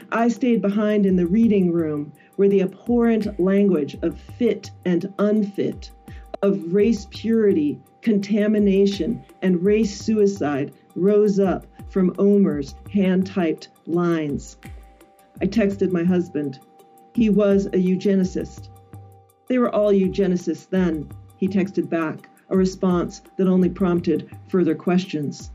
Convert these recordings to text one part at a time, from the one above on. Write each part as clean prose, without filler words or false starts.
I stayed behind in the reading room where the abhorrent language of fit and unfit, of race purity, contamination, and race suicide rose up from Omer's hand-typed lines. I texted my husband. He was a eugenicist. They were all eugenicists then, he texted back, a response that only prompted further questions.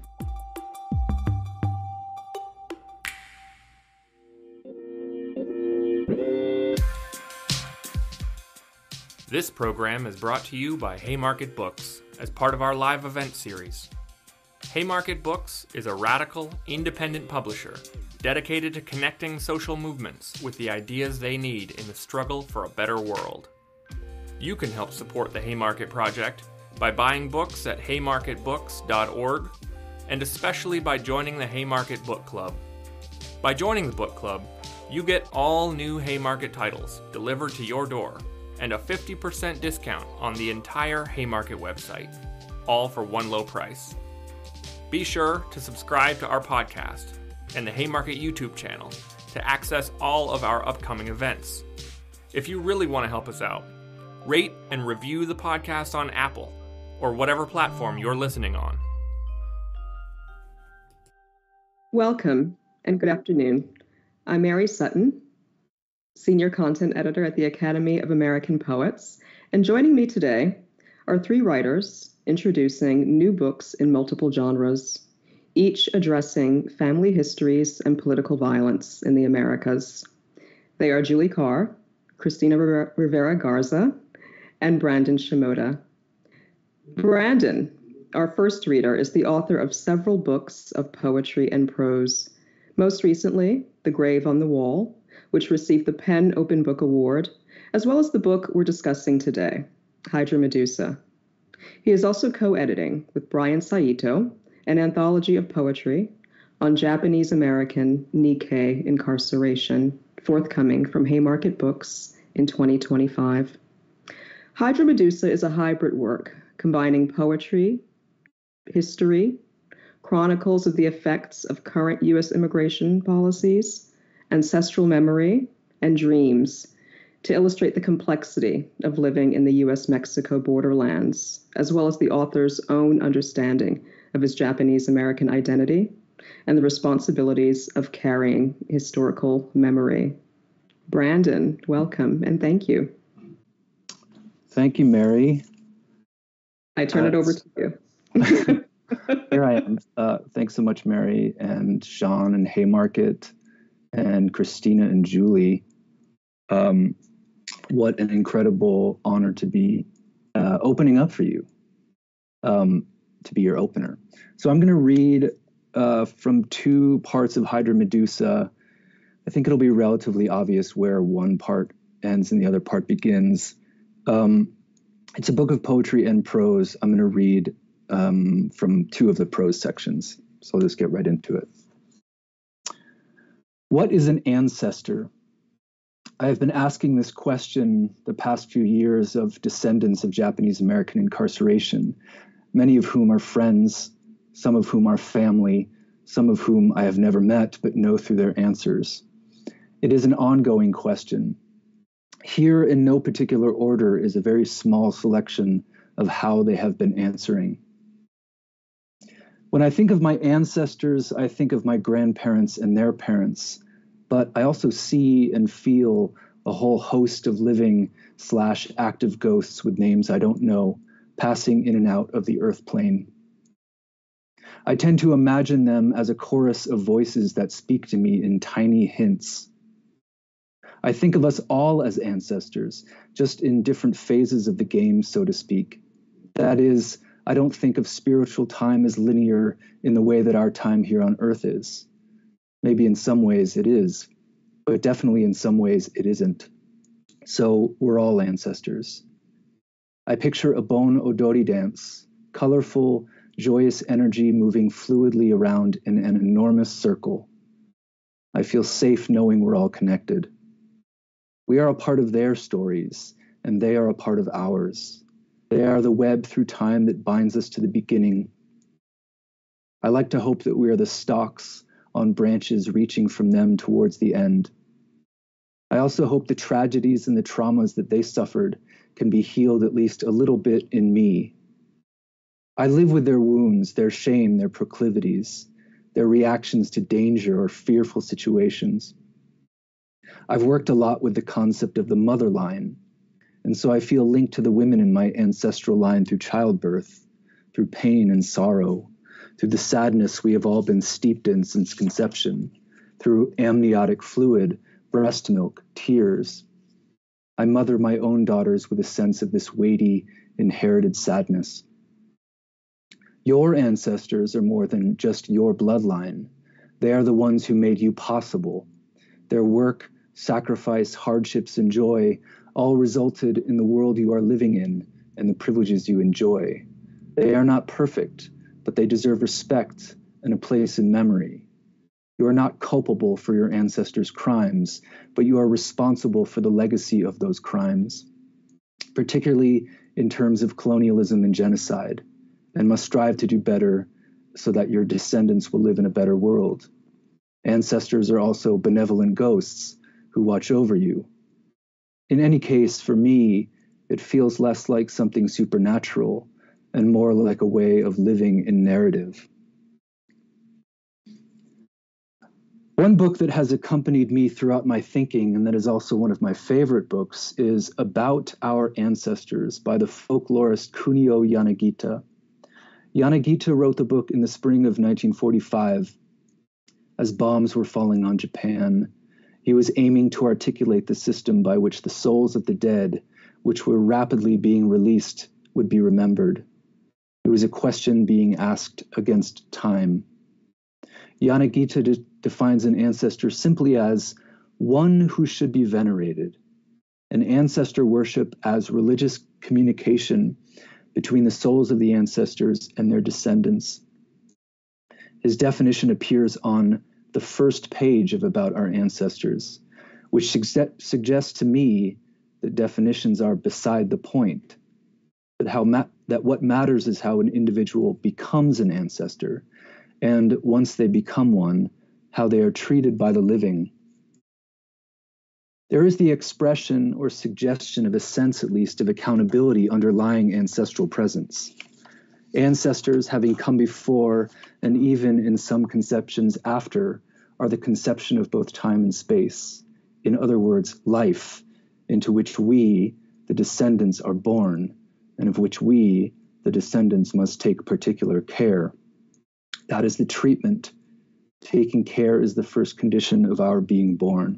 This program is brought to you by Haymarket Books as part of our live event series. Haymarket Books is a radical, independent publisher dedicated to connecting social movements with the ideas they need in the struggle for a better world. You can help support the Haymarket Project by buying books at haymarketbooks.org, and especially by joining the Haymarket Book Club. By joining the book club, you get all new Haymarket titles delivered to your door and a 50% discount on the entire Haymarket website, all for one low price. Be sure to subscribe to our podcast and the Haymarket YouTube channel to access all of our upcoming events. If you really want to help us out, rate and review the podcast on Apple or whatever platform you're listening on. Welcome and good afternoon. I'm Mary Sutton, Senior Content Editor at the Academy of American Poets, and joining me today are three writers introducing new books in multiple genres, each addressing family histories and political violence in the Americas. They are Julie Carr, Cristina Rivera Garza, and Brandon Shimoda. Brandon, our first reader, is the author of several books of poetry and prose. Most recently, The Grave on the Wall, which received the PEN Open Book Award, as well as the book we're discussing today, Hydra Medusa. He is also co-editing with Brian Saito an anthology of poetry on Japanese-American Nikkei incarceration, forthcoming from Haymarket Books in 2025. Hydra Medusa is a hybrid work combining poetry, history, chronicles of the effects of current U.S. immigration policies, ancestral memory, and dreams to illustrate the complexity of living in the U.S.-Mexico borderlands, as well as the author's own understanding of his Japanese-American identity and the responsibilities of carrying historical memory. Brandon, welcome, and thank you. Thank you, Mary. I turn it over to you. Here I am. Thanks so much, Mary and Sean and Haymarket and Cristina and Julie. What an incredible honor to be opening up for you, to be your opener. So I'm going to read from two parts of Hydra Medusa. I think it'll be relatively obvious where one part ends and the other part begins. It's a book of poetry and prose. I'm going to read from two of the prose sections. So I'll just get right into it. What is an ancestor? I have been asking this question the past few years of descendants of Japanese American incarceration, many of whom are friends, some of whom are family, some of whom I have never met but know through their answers. It is an ongoing question. Here, in no particular order, is a very small selection of how they have been answering. When I think of my ancestors, I think of my grandparents and their parents, but I also see and feel a whole host of living/active ghosts with names I don't know, passing in and out of the earth plane. I tend to imagine them as a chorus of voices that speak to me in tiny hints. I think of us all as ancestors, just in different phases of the game, so to speak. That is, I don't think of spiritual time as linear in the way that our time here on earth is. Maybe in some ways it is, but definitely in some ways it isn't. So we're all ancestors. I picture a Bon Odori dance, colorful, joyous energy moving fluidly around in an enormous circle. I feel safe knowing we're all connected. We are a part of their stories, and they are a part of ours. They are the web through time that binds us to the beginning. I like to hope that we are the stalks on branches reaching from them towards the end. I also hope the tragedies and the traumas that they suffered can be healed at least a little bit in me. I live with their wounds, their shame, their proclivities, their reactions to danger or fearful situations. I've worked a lot with the concept of the mother line, and so I feel linked to the women in my ancestral line through childbirth, through pain and sorrow, through the sadness we have all been steeped in since conception, through amniotic fluid, breast milk, tears. I mother my own daughters with a sense of this weighty, inherited sadness. Your ancestors are more than just your bloodline. They are the ones who made you possible. Their work, sacrifice, hardships, and joy all resulted in the world you are living in and the privileges you enjoy. They are not perfect, but they deserve respect and a place in memory. You are not culpable for your ancestors' crimes, but you are responsible for the legacy of those crimes, particularly in terms of colonialism and genocide, and must strive to do better so that your descendants will live in a better world. Ancestors are also benevolent ghosts who watch over you. In any case, for me, it feels less like something supernatural and more like a way of living in narrative. One book that has accompanied me throughout my thinking, and that is also one of my favorite books, is About Our Ancestors by the folklorist Kunio Yanagita. Yanagita wrote the book in the spring of 1945. As bombs were falling on Japan, he was aiming to articulate the system by which the souls of the dead, which were rapidly being released, would be remembered. It was a question being asked against time. Yanagita defines an ancestor simply as one who should be venerated, an ancestor worship as religious communication between the souls of the ancestors and their descendants. His definition appears on the first page of About Our Ancestors, which suggests to me that definitions are beside the point, that what matters is how an individual becomes an ancestor, and once they become one, how they are treated by the living. There is the expression or suggestion of a sense, at least, of accountability underlying ancestral presence. Ancestors, having come before, and even in some conceptions after, are the conception of both time and space. In other words, life, into which we, the descendants, are born, and of which we, the descendants, must take particular care. That is the treatment. Taking care is the first condition of our being born.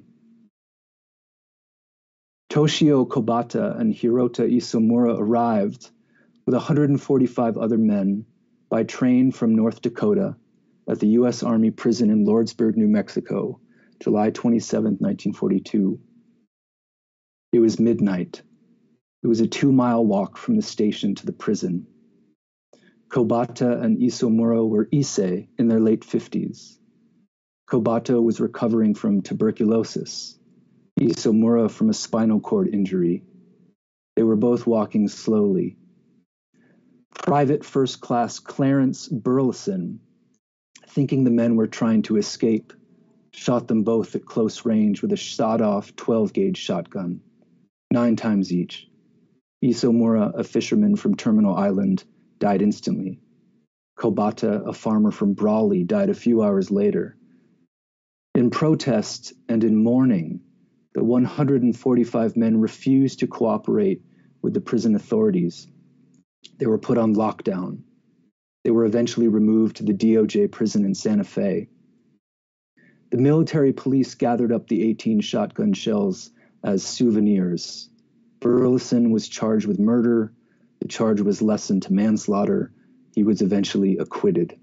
Toshio Kobata and Hirota Isomura arrived with 145 other men by train from North Dakota at the U.S. Army prison in Lordsburg, New Mexico, July 27, 1942. It was midnight. It was a 2-mile walk from the station to the prison. Kobata and Isomura were Issei in their late 50s. Kobata was recovering from tuberculosis, Isomura from a spinal cord injury. They were both walking slowly. Private First Class Clarence Burleson, thinking the men were trying to escape, shot them both at close range with a sawed-off 12-gauge shotgun, 9 times each. Isomura, a fisherman from Terminal Island, died instantly. Kobata, a farmer from Brawley, died a few hours later. In protest and in mourning, the 145 men refused to cooperate with the prison authorities. They were put on lockdown. They were eventually removed to the DOJ prison in Santa Fe. The military police gathered up the 18 shotgun shells as souvenirs. Burleson was charged with murder. The charge was lessened to manslaughter. He was eventually acquitted.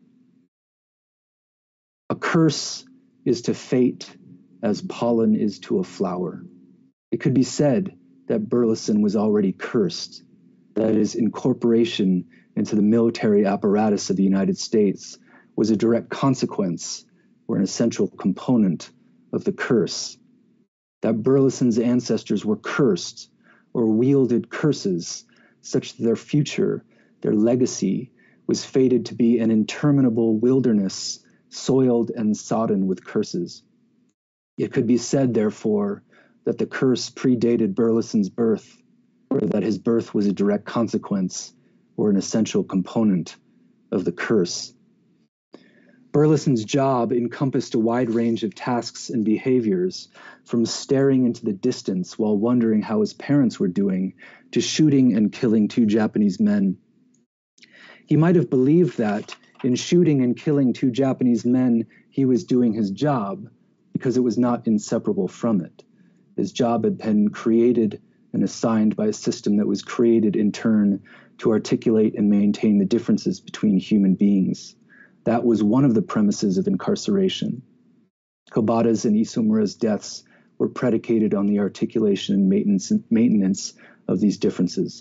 A curse is to fate as pollen is to a flower. It could be said that Burleson was already cursed. That is, incorporation into the military apparatus of the United States was a direct consequence or an essential component of the curse. That Burleson's ancestors were cursed or wielded curses such that their future, their legacy, was fated to be an interminable wilderness soiled and sodden with curses. It could be said, therefore, that the curse predated Burleson's birth, or that his birth was a direct consequence or an essential component of the curse. Burleson's job encompassed a wide range of tasks and behaviors, from staring into the distance while wondering how his parents were doing, to shooting and killing 2 Japanese men. He might have believed that, in shooting and killing 2 Japanese men, he was doing his job, because it was not inseparable from it. His job had been created and assigned by a system that was created in turn to articulate and maintain the differences between human beings. That was one of the premises of incarceration. Kobata's and Isomura's deaths were predicated on the articulation and maintenance of these differences.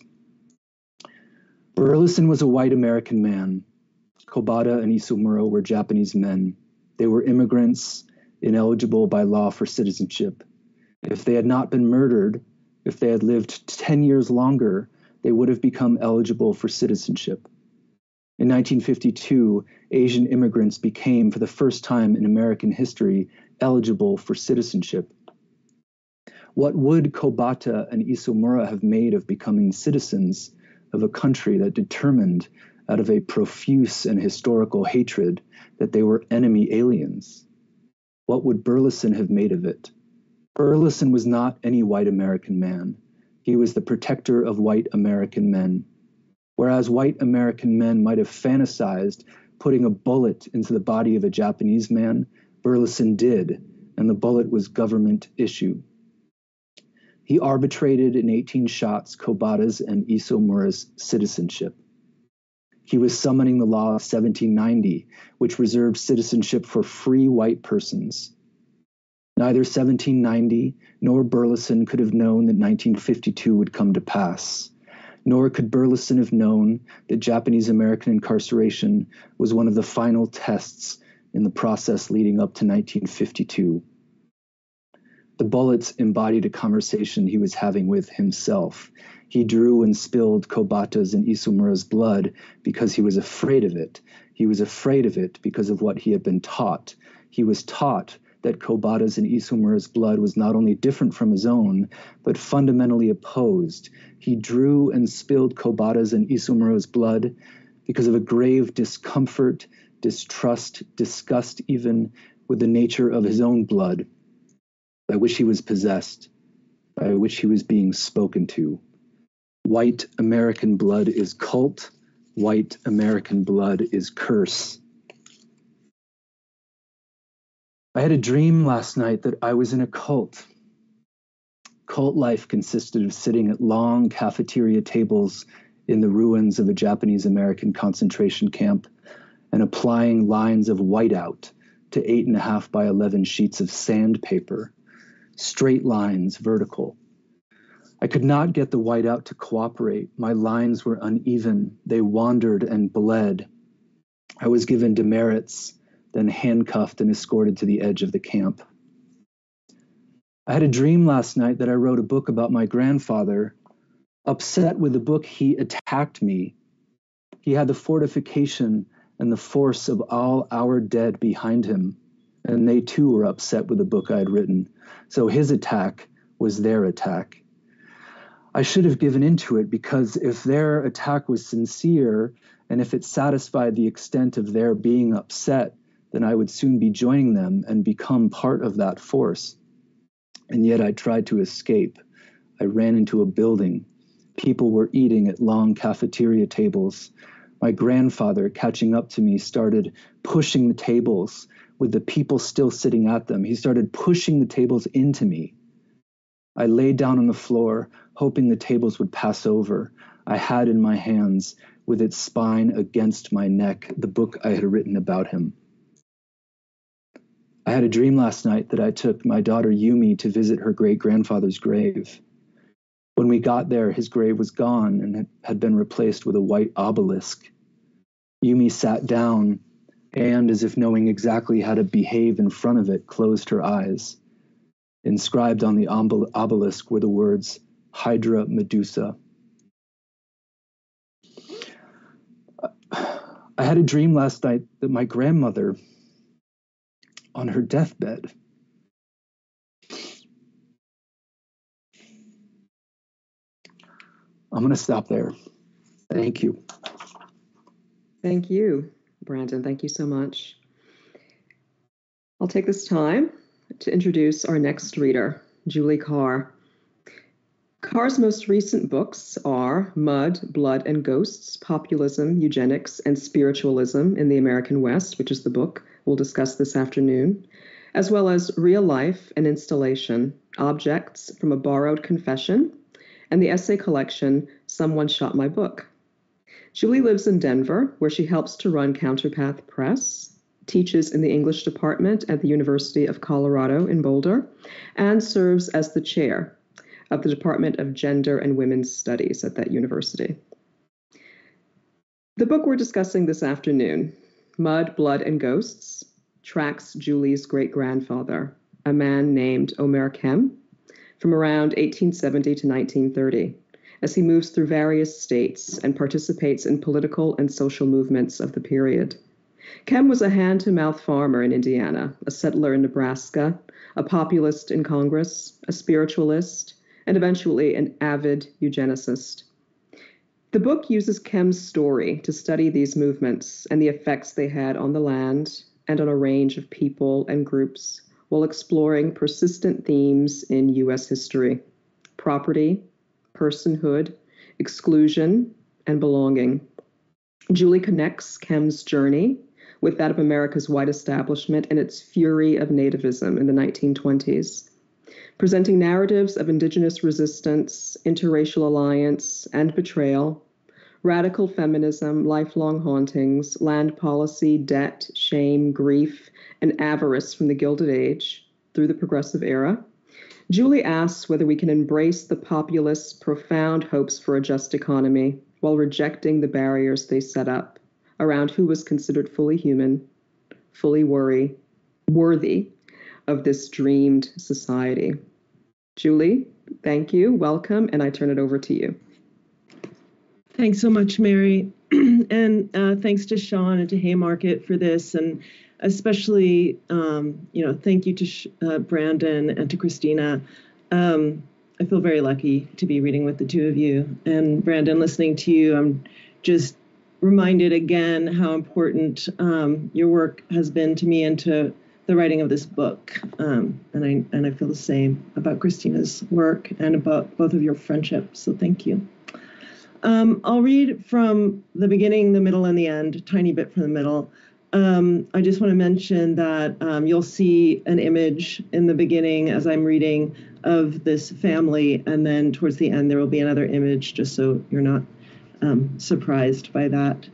Burleson was a white American man. Kobata and Isomura were Japanese men. They were immigrants, ineligible by law for citizenship. If they had not been murdered, if they had lived 10 years longer, they would have become eligible for citizenship. In 1952, Asian immigrants became, for the first time in American history, eligible for citizenship. What would Kobata and Isomura have made of becoming citizens of a country that determined, out of a profuse and historical hatred, that they were enemy aliens? What would Burleson have made of it? Burleson was not any white American man. He was the protector of white American men. Whereas white American men might have fantasized putting a bullet into the body of a Japanese man, Burleson did, and the bullet was government issue. He arbitrated in 18 shots Kobata's and Isomura's citizenship. He was summoning the law of 1790, which reserved citizenship for free white persons. Neither 1790 nor Burleson could have known that 1952 would come to pass. Nor could Burleson have known that Japanese American incarceration was one of the final tests in the process leading up to 1952. The bullets embodied a conversation he was having with himself. He drew and spilled Kobata's and Isomura's blood because he was afraid of it. He was afraid of it because of what he had been taught. He was taught that Kobata's and Isomura's blood was not only different from his own, but fundamentally opposed. He drew and spilled Kobata's and Isomura's blood because of a grave discomfort, distrust, disgust even with the nature of his own blood, by which he was possessed, by which he was being spoken to. White American blood is cult. White American blood is curse. I had a dream last night that I was in a cult. Cult life consisted of sitting at long cafeteria tables in the ruins of a Japanese American concentration camp and applying lines of whiteout to 8.5 by 11 sheets of sandpaper, straight lines, vertical. I could not get the whiteout to cooperate. My lines were uneven. They wandered and bled. I was given demerits, then handcuffed and escorted to the edge of the camp. I had a dream last night that I wrote a book about my grandfather. Upset with the book, he attacked me. He had the fortification and the force of all our dead behind him, and they too were upset with the book I had written. So his attack was their attack. I should have given into it, because if their attack was sincere and if it satisfied the extent of their being upset, then I would soon be joining them and become part of that force. And yet I tried to escape. I ran into a building. People were eating at long cafeteria tables. My grandfather, catching up to me, started pushing the tables with the people still sitting at them. He started pushing the tables into me. I lay down on the floor, hoping the tables would pass over. I had in my hands, with its spine against my neck, the book I had written about him. I had a dream last night that I took my daughter Yumi to visit her great-grandfather's grave. When we got there, his grave was gone and had been replaced with a white obelisk. Yumi sat down and, as if knowing exactly how to behave in front of it, closed her eyes. Inscribed on the obelisk were the words, Hydra Medusa. I had a dream last night that my grandmother, on her deathbed. I'm going to stop there. Thank you. Thank you, Brandon. Thank you so much. I'll take this time to introduce our next reader, Julie Carr. Carr's most recent books are Mud, Blood, and Ghosts, Populism, Eugenics, and Spiritualism in the American West, which is the book we'll discuss this afternoon, as well as Real Life and Installation, Objects from a Borrowed Confession, and the essay collection, Someone Shot My Book. Julie lives in Denver, where she helps to run Counterpath Press, teaches in the English department at the University of Colorado in Boulder, and serves as the chair of the Department of Gender and Women's Studies at that university. The book we're discussing this afternoon, Mud, Blood, and Ghosts, tracks Julie's great-grandfather, a man named Omer Kem, from around 1870 to 1930, as he moves through various states and participates in political and social movements of the period. Kem was a hand-to-mouth farmer in Indiana, a settler in Nebraska, a populist in Congress, a spiritualist, and eventually an avid eugenicist. The book uses Kem's story to study these movements and the effects they had on the land and on a range of people and groups, while exploring persistent themes in U.S. history: property, personhood, exclusion, and belonging. Julie connects Kem's journey with that of America's white establishment and its fury of nativism in the 1920s, presenting narratives of indigenous resistance, interracial alliance, and betrayal, radical feminism, lifelong hauntings, land policy, debt, shame, grief, and avarice from the Gilded Age through the Progressive Era. Julie asks whether we can embrace the populists' profound hopes for a just economy while rejecting the barriers they set up around who was considered fully human, fully worthy of this dreamed society. Julie, thank you, welcome, and I turn it over to you. Thanks so much, Mary. And thanks to Sean and to Haymarket for this, and especially, thank you to Brandon and to Christina. I feel very lucky to be reading with the two of you. And Brandon, listening to you, I'm just reminded again how important your work has been to me and to the writing of this book. And I feel the same about Christina's work and about both of your friendships. So thank you. I'll read from the beginning, the middle, and the end, a tiny bit from the middle. I just want to mention that you'll see an image in the beginning as I'm reading of this family, and then towards the end there will be another image, just so you're not surprised by that.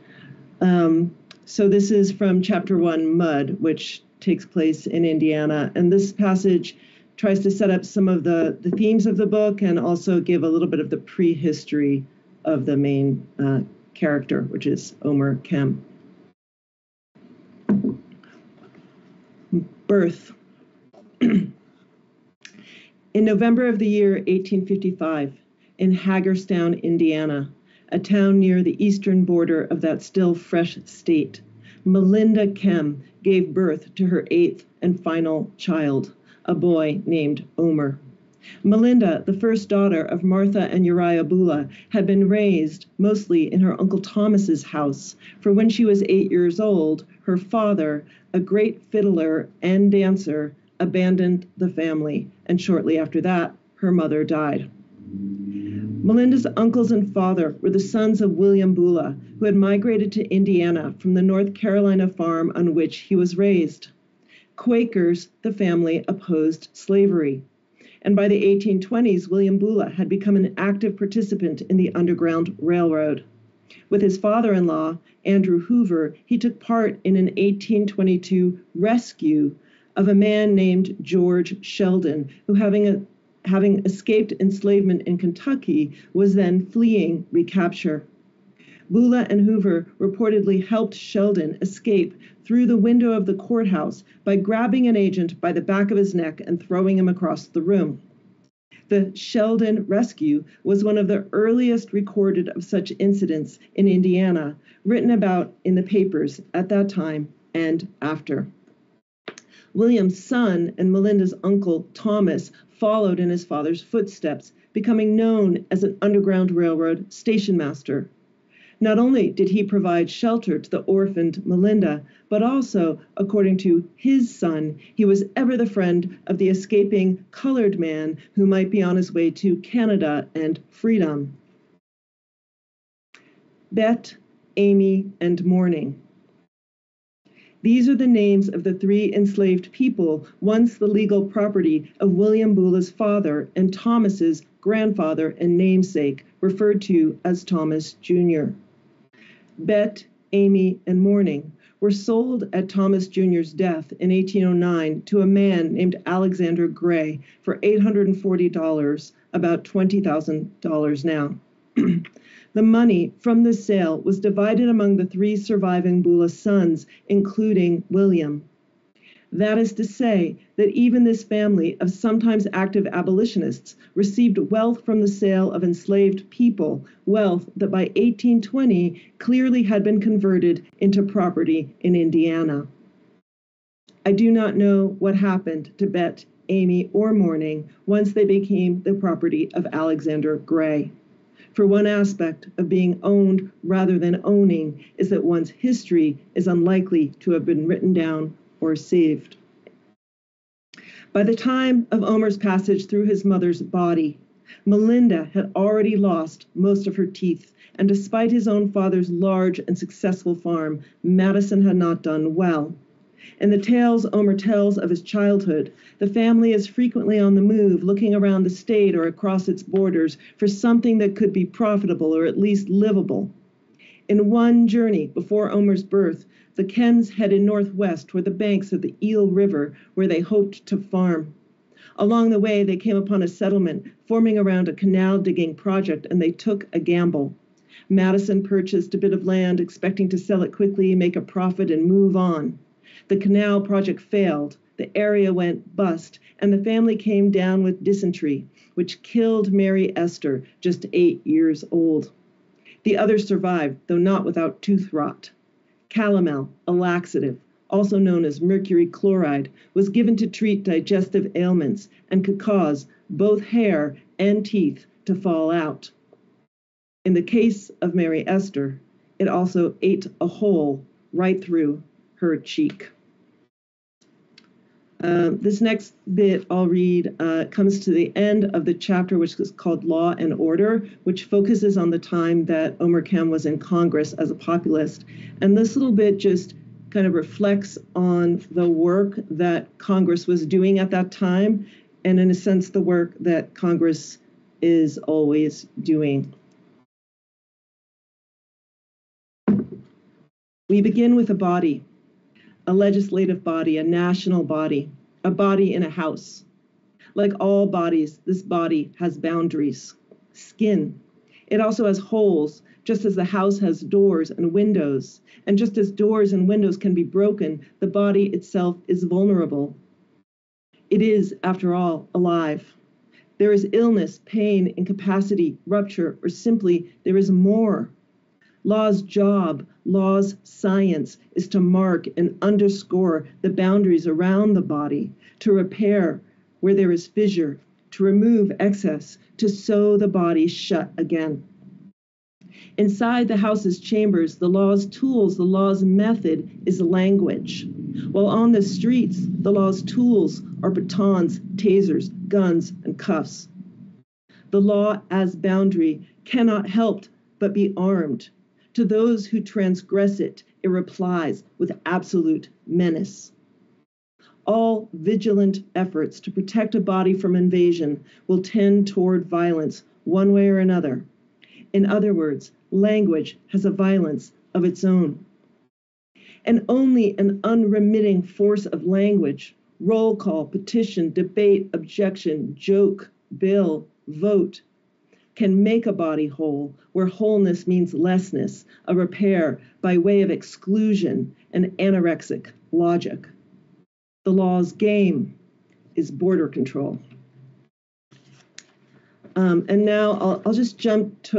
So this is from chapter 1, Mud, which takes place in Indiana, and this passage tries to set up some of the themes of the book and also give a little bit of the prehistory of the main character, which is Omer Kem. Birth. In November of the year 1855, in Hagerstown, Indiana, a town near the eastern border of that still fresh state, Melinda Kem gave birth to her 8th and final child, a boy named Omer. Melinda, the first daughter of Martha and Uriah Bula, had been raised mostly in her Uncle Thomas's house, for when she was 8 years old, her father, a great fiddler and dancer, abandoned the family, and shortly after that, her mother died. Melinda's uncles and father were the sons of William Bula, who had migrated to Indiana from the North Carolina farm on which he was raised. Quakers, the family, opposed slavery. And by the 1820s, William Bula had become an active participant in the Underground Railroad. With his father-in-law, Andrew Hoover, he took part in an 1822 rescue of a man named George Sheldon, who, having escaped enslavement in Kentucky, was then fleeing recapture. Bula and Hoover reportedly helped Sheldon escape through the window of the courthouse by grabbing an agent by the back of his neck and throwing him across the room. The Sheldon rescue was one of the earliest recorded of such incidents in Indiana, written about in the papers at that time and after. William's son and Melinda's uncle, Thomas, followed in his father's footsteps, becoming known as an Underground Railroad station master. Not only did he provide shelter to the orphaned Melinda, but also, according to his son, he was ever the friend of the escaping colored man who might be on his way to Canada and freedom. Bet, Amy, and Morning. These are the names of the 3 enslaved people, once the legal property of William Boulah's father and Thomas's grandfather and namesake, referred to as Thomas Jr. Bet, Amy, and Morning were sold at Thomas Jr.'s death in 1809 to a man named Alexander Gray for $840, about $20,000 now. The money from the sale was divided among the 3 surviving Boulah sons, including William. That is to say that even this family of sometimes active abolitionists received wealth from the sale of enslaved people, wealth that by 1820 clearly had been converted into property in Indiana. I do not know what happened to Bet, Amy, or Morning once they became the property of Alexander Gray. For one aspect of being owned rather than owning is that one's history is unlikely to have been written down or saved. By the time of Omer's passage through his mother's body, Melinda had already lost most of her teeth, and despite his own father's large and successful farm, Madison had not done well. In the tales Omer tells of his childhood, the family is frequently on the move, looking around the state or across its borders for something that could be profitable or at least livable. In one journey before Omer's birth, the Kens headed northwest toward the banks of the Eel River, where they hoped to farm. Along the way, they came upon a settlement forming around a canal-digging project, and they took a gamble. Madison purchased a bit of land, expecting to sell it quickly, make a profit, and move on. The canal project failed, the area went bust, and the family came down with dysentery, which killed Mary Esther, just 8 years old. The others survived, though not without tooth rot. Calomel, a laxative, also known as mercury chloride, was given to treat digestive ailments and could cause both hair and teeth to fall out. In the case of Mary Esther, it also ate a hole right through her cheek. This next bit I'll read comes to the end of the chapter, which is called Law and Order, which focuses on the time that Omer Kem was in Congress as a populist. And this little bit just kind of reflects on the work that Congress was doing at that time, and in a sense, the work that Congress is always doing. We begin with a body. A legislative body, a national body, a body in a house. Like all bodies, this body has boundaries, skin. It also has holes, just as the house has doors and windows. And just as doors and windows can be broken, the body itself is vulnerable. It is, after all, alive. There is illness, pain, incapacity, rupture, or simply there is more. Law's job, law's science, is to mark and underscore the boundaries around the body, to repair where there is fissure, to remove excess, to sew the body shut again. Inside the house's chambers, the law's tools, the law's method is language. While on the streets, the law's tools are batons, tasers, guns, and cuffs. The law as boundary cannot help but be armed. To those who transgress it, it replies with absolute menace. All vigilant efforts to protect a body from invasion will tend toward violence one way or another. In other words, language has a violence of its own. And only an unremitting force of language, roll call, petition, debate, objection, joke, bill, vote, can make a body whole, where wholeness means lessness, a repair by way of exclusion and anorexic logic. The law's game is border control. And now I'll just jump to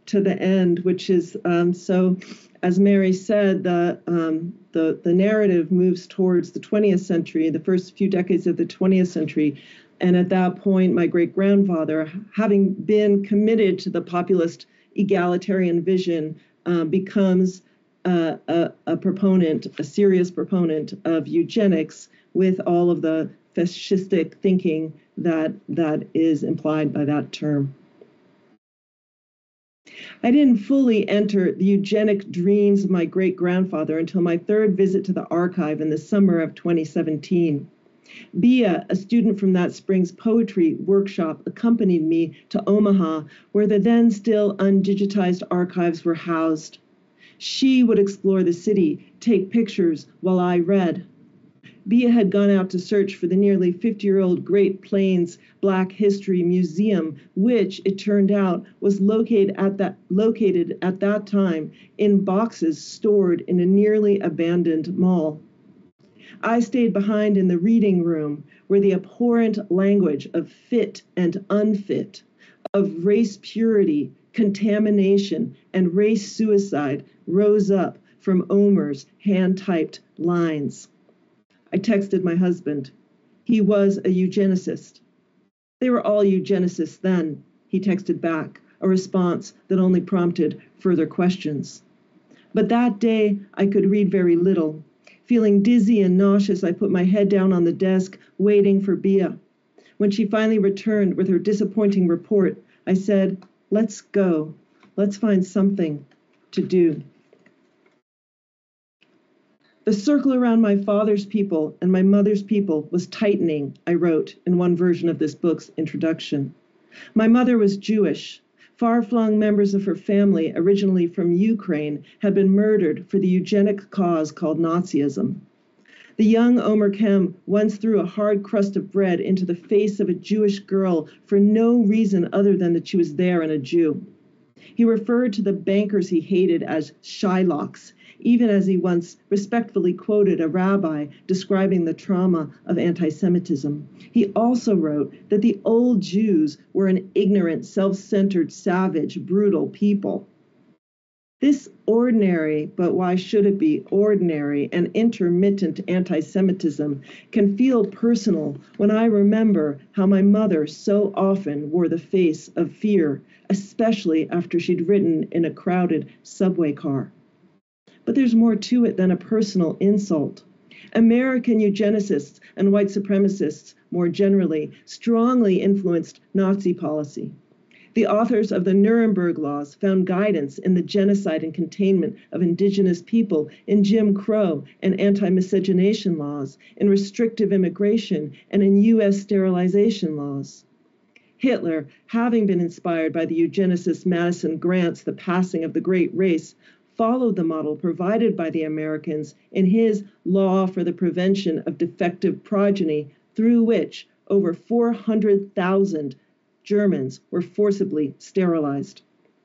to the end, which is so. As Mary said, the narrative moves towards the 20th century, the first few decades of the 20th century, and at that point, my great-grandfather, having been committed to the populist egalitarian vision, becomes a proponent, a serious proponent of eugenics, with all of the fascistic thinking that is implied by that term. I didn't fully enter the eugenic dreams of my great-grandfather until my third visit to the archive in the summer of 2017. Bia, a student from that spring's poetry workshop, accompanied me to Omaha, where the then still undigitized archives were housed. She would explore the city, take pictures while I read. Bia had gone out to search for the nearly 50-year-old Great Plains Black History Museum, which, it turned out, was located at that time in boxes stored in a nearly abandoned mall. I stayed behind in the reading room, where the abhorrent language of fit and unfit, of race purity, contamination, and race suicide rose up from Omer's hand-typed lines. I texted my husband. He was a eugenicist. They were all eugenicists then, he texted back, a response that only prompted further questions. But that day, I could read very little. Feeling dizzy and nauseous, I put my head down on the desk, waiting for Bia. When she finally returned with her disappointing report, I said, "Let's go. Let's find something to do." The circle around my father's people and my mother's people was tightening, I wrote in one version of this book's introduction. My mother was Jewish. Far-flung members of her family, originally from Ukraine, had been murdered for the eugenic cause called Nazism. The young Omer Kem once threw a hard crust of bread into the face of a Jewish girl for no reason other than that she was there and a Jew. He referred to the bankers he hated as Shylocks, even as he once respectfully quoted a rabbi describing the trauma of anti-Semitism. He also wrote that the old Jews were an ignorant, self-centered, savage, brutal people. This ordinary, but why should it be ordinary, and intermittent anti-Semitism can feel personal when I remember how my mother so often wore the face of fear, especially after she'd ridden in a crowded subway car. But there's more to it than a personal insult. American eugenicists and white supremacists, more generally, strongly influenced Nazi policy. The authors of the Nuremberg Laws found guidance in the genocide and containment of indigenous people, in Jim Crow and anti-miscegenation laws, in restrictive immigration, and in U.S. sterilization laws. Hitler, having been inspired by the eugenicist Madison Grant's The Passing of the Great Race, followed the model provided by the Americans in his Law for the Prevention of Defective Progeny, through which over 400,000 Germans were forcibly sterilized.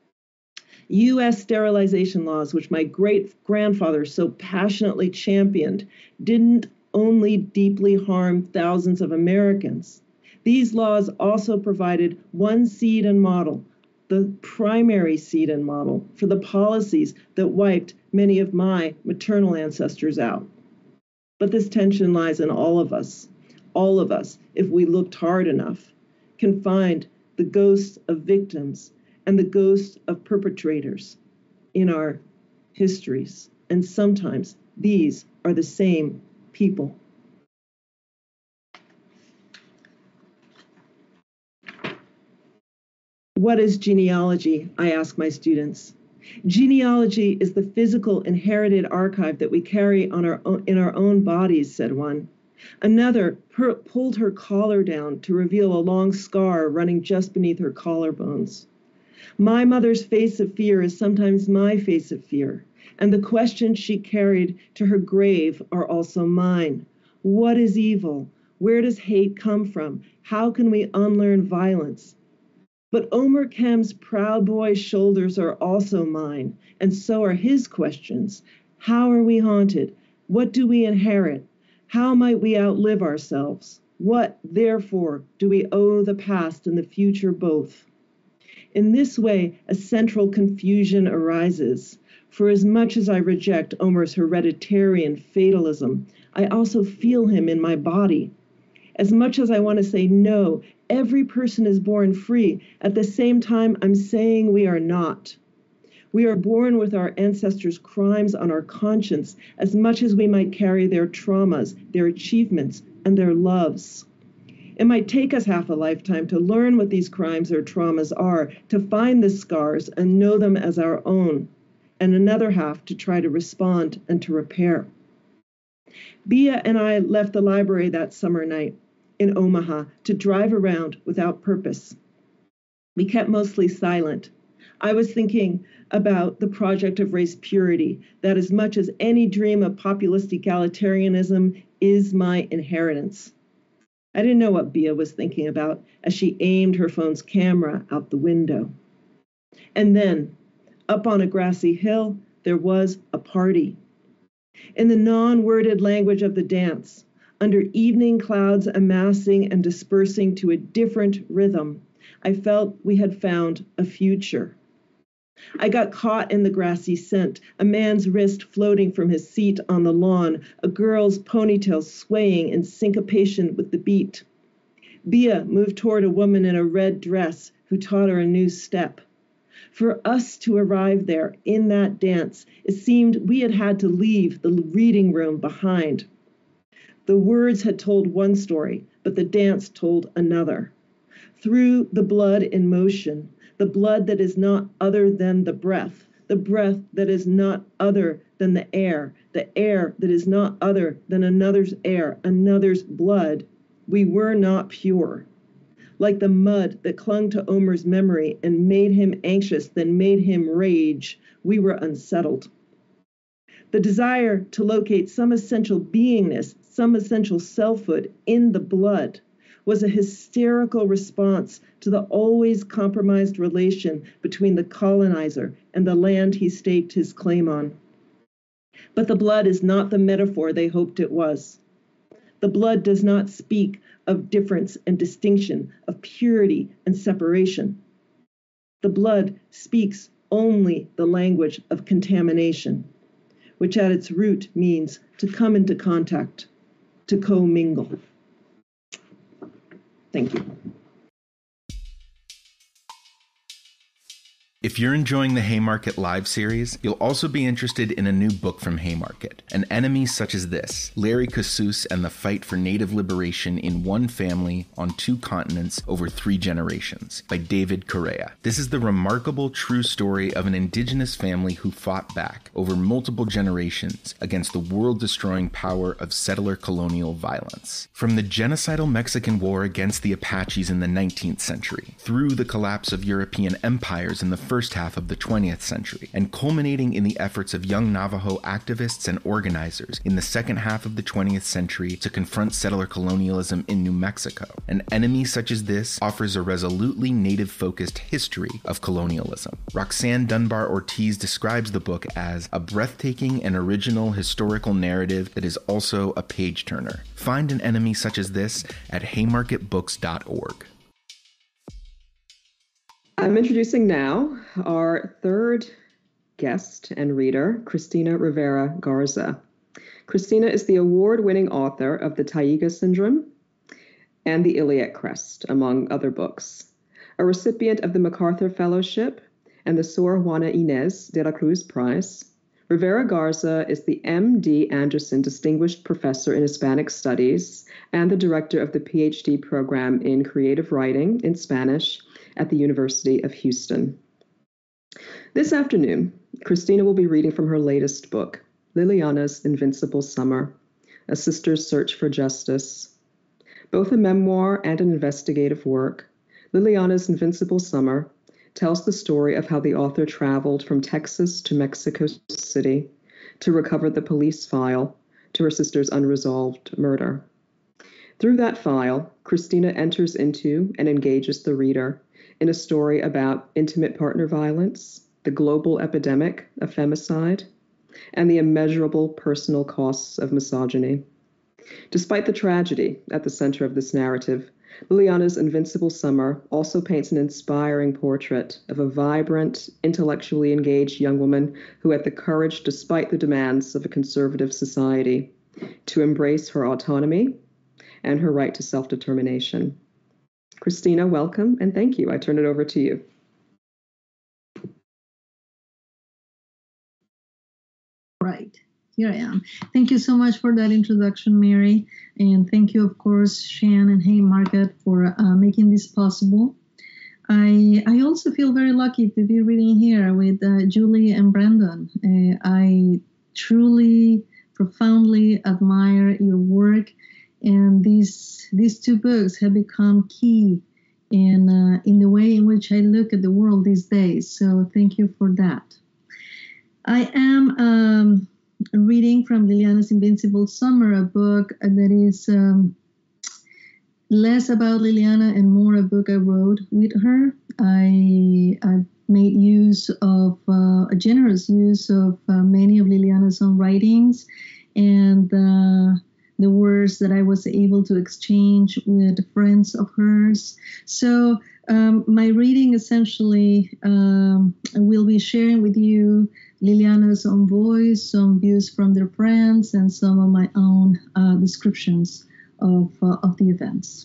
U.S. sterilization laws, which my great-grandfather so passionately championed, didn't only deeply harm thousands of Americans. These laws also provided one seed and model, the primary seed and model, for the policies that wiped many of my maternal ancestors out. But this tension lies in all of us, if we looked hard enough, can find the ghosts of victims and the ghosts of perpetrators in our histories. And sometimes these are the same people. What is genealogy? I ask my students. Genealogy is the physical inherited archive that we carry in our own bodies, said one. Another pulled her collar down to reveal a long scar running just beneath her collarbones. My mother's face of fear is sometimes my face of fear, and the questions she carried to her grave are also mine. What is evil? Where does hate come from? How can we unlearn violence? But Omer Kem's proud boy shoulders are also mine, and so are his questions. How are we haunted? What do we inherit? How might we outlive ourselves? What, therefore, do we owe the past and the future both? In this way, a central confusion arises. For as much as I reject Omer's hereditarian fatalism, I also feel him in my body. As much as I want to say, no, every person is born free, at the same time, I'm saying we are not. We are born with our ancestors' crimes on our conscience, as much as we might carry their traumas, their achievements, and their loves. It might take us half a lifetime to learn what these crimes or traumas are, to find the scars and know them as our own, and another half to try to respond and to repair. Bia and I left the library that summer night in Omaha to drive around without purpose. We kept mostly silent. I was thinking about the project of race purity, that as much as any dream of populist egalitarianism is my inheritance. I didn't know what Bia was thinking about as she aimed her phone's camera out the window. And then, up on a grassy hill, there was a party. In the non-worded language of the dance, under evening clouds amassing and dispersing to a different rhythm, I felt we had found a future. I got caught in the grassy scent, a man's wrist floating from his seat on the lawn, a girl's ponytail swaying in syncopation with the beat. Bia moved toward a woman in a red dress who taught her a new step. For us to arrive there in that dance, it seemed we had had to leave the reading room behind. The words had told one story, but the dance told another. Through the blood in motion, the blood that is not other than the breath that is not other than the air that is not other than another's air, another's blood, we were not pure. Like the mud that clung to Omer's memory and made him anxious, then made him rage, we were unsettled. The desire to locate some essential beingness, some essential selfhood in the blood was a hysterical response to the always compromised relation between the colonizer and the land he staked his claim on. But the blood is not the metaphor they hoped it was. The blood does not speak of difference and distinction, of purity and separation. The blood speaks only the language of contamination, which at its root means to come into contact, to commingle. Thank you. If you're enjoying the Haymarket Live series, you'll also be interested in a new book from Haymarket, An Enemy Such as This, Larry Kossuth and the Fight for Native Liberation in One Family on Two Continents Over 3 Generations, by David Correa. This is the remarkable true story of an indigenous family who fought back over multiple generations against the world-destroying power of settler colonial violence. From the genocidal Mexican War against the Apaches in the 19th century, through the collapse of European empires in the first half of the 20th century, and culminating in the efforts of young Navajo activists and organizers in the second half of the 20th century to confront settler colonialism in New Mexico. An Enemy Such as This offers a resolutely native-focused history of colonialism. Roxanne Dunbar Ortiz describes the book as a breathtaking and original historical narrative that is also a page-turner. Find An Enemy Such as This at haymarketbooks.org. I'm introducing now our third guest and reader, Cristina Rivera Garza. Cristina is the award-winning author of The Taiga Syndrome and The Iliac Crest, among other books. A recipient of the MacArthur Fellowship and the Sor Juana Inés de la Cruz Prize, Rivera Garza is the M.D. Anderson Distinguished Professor in Hispanic Studies and the director of the PhD program in Creative Writing in Spanish at the University of Houston. This afternoon, Cristina will be reading from her latest book, Liliana's Invincible Summer, A Sister's Search for Justice. Both a memoir and an investigative work, Liliana's Invincible Summer tells the story of how the author traveled from Texas to Mexico City to recover the police file to her sister's unresolved murder. Through that file, Cristina enters into and engages the reader in a story about intimate partner violence, the global epidemic of femicide, and the immeasurable personal costs of misogyny. Despite the tragedy at the center of this narrative, Liliana's Invincible Summer also paints an inspiring portrait of a vibrant, intellectually engaged young woman who had the courage, despite the demands of a conservative society, to embrace her autonomy and her right to self-determination. Christina, welcome, and thank you. I turn it over to you. Right. Here I am. Thank you so much for that introduction, Mary. And thank you, of course, Shan and Haymarket for making this possible. I also feel very lucky to be reading here with Julie and Brandon. I truly, profoundly admire your work. And these two books have become key in the way in which I look at the world these days. So thank you for that. I am reading from Liliana's Invincible Summer, a book that is less about Liliana and more a book I wrote with her. I've made use of a generous use of many of Liliana's own writings and the words that I was able to exchange with friends of hers. So my reading essentially will be sharing with you Liliana's own voice, some views from their friends, and some of my own descriptions of the events.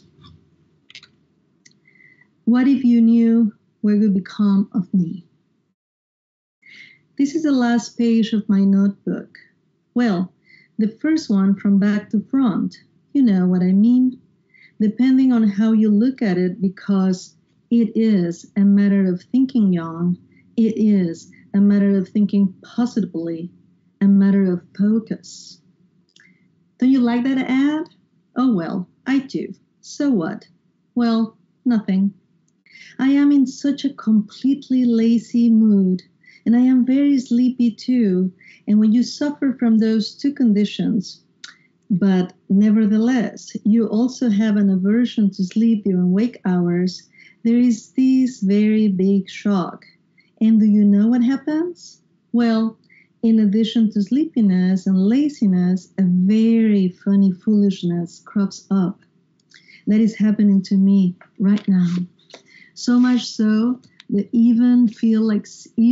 What if you knew what would become of me? This is the last page of my notebook. Well, the first one from back to front. You know what I mean? Depending on how you look at it, because it is a matter of thinking young. It is a matter of thinking positively, a matter of focus. Don't you like that ad? Oh, well, I do. So what? Well, nothing. I am in such a completely lazy mood, and I am very sleepy too. And when you suffer from those two conditions, but nevertheless, you also have an aversion to sleep during wake hours, there is this very big shock. And do you know what happens? Well, in addition to sleepiness and laziness, a very funny foolishness crops up. That is happening to me right now. So much so that even feel like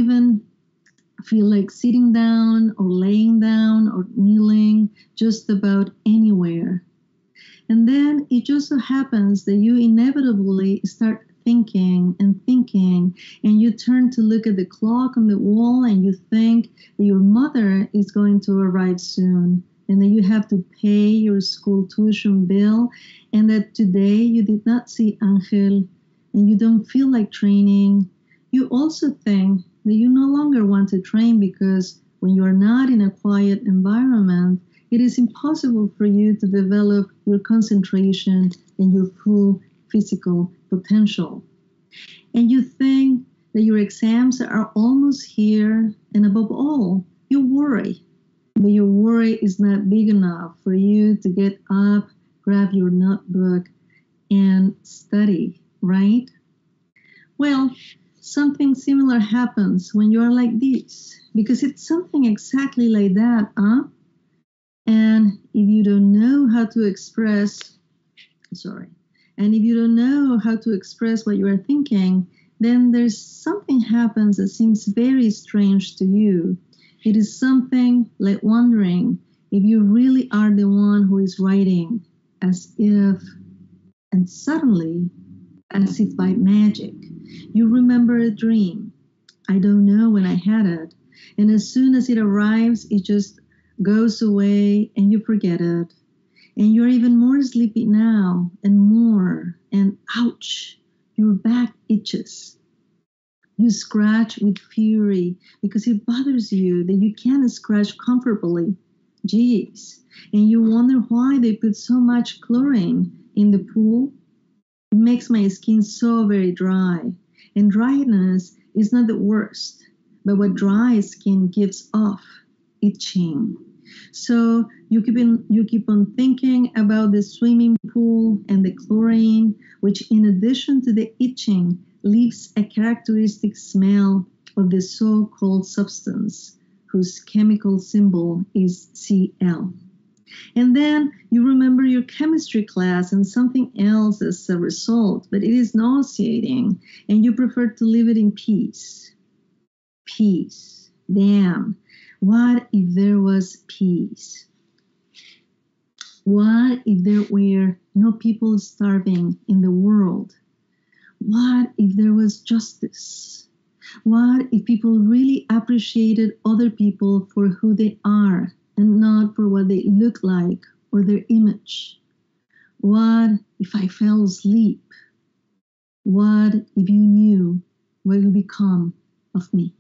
sitting down or laying down or kneeling just about anywhere. And then it just so happens that you inevitably start thinking, and you turn to look at the clock on the wall and you think that your mother is going to arrive soon and that you have to pay your school tuition bill and that today you did not see Angel and you don't feel like training. You also think that you no longer want to train because when you are not in a quiet environment, it is impossible for you to develop your concentration and your full physical potential. And you think that your exams are almost here, and above all, you worry. But your worry is not big enough for you to get up, grab your notebook, and study, right? Well, something similar happens when you are like this, because it's something exactly like that, huh? And if you don't know how to express, and if you don't know how to express what you are thinking, then there's something happens that seems very strange to you. It is something like wondering if you really are the one who is writing, as if, and suddenly, as if by magic, you remember a dream. I don't know when I had it. And as soon as it arrives, it just goes away and you forget it. And you're even more sleepy now and more. And ouch, your back itches. You scratch with fury because it bothers you that you can't scratch comfortably. Geez. And you wonder why they put so much chlorine in the pool. It makes my skin so very dry. And dryness is not the worst, but what dry skin gives off, itching. So you keep on thinking about the swimming pool and the chlorine, which in addition to the itching, leaves a characteristic smell of the so-called substance, whose chemical symbol is Cl. And then you remember your chemistry class and something else as a result, but it is nauseating and you prefer to live it in peace. Peace. Damn. What if there was peace? What if there were no people starving in the world? What if there was justice? What if people really appreciated other people for who they are and not for what they look like or their image? What if I fell asleep? What if you knew what would become of me?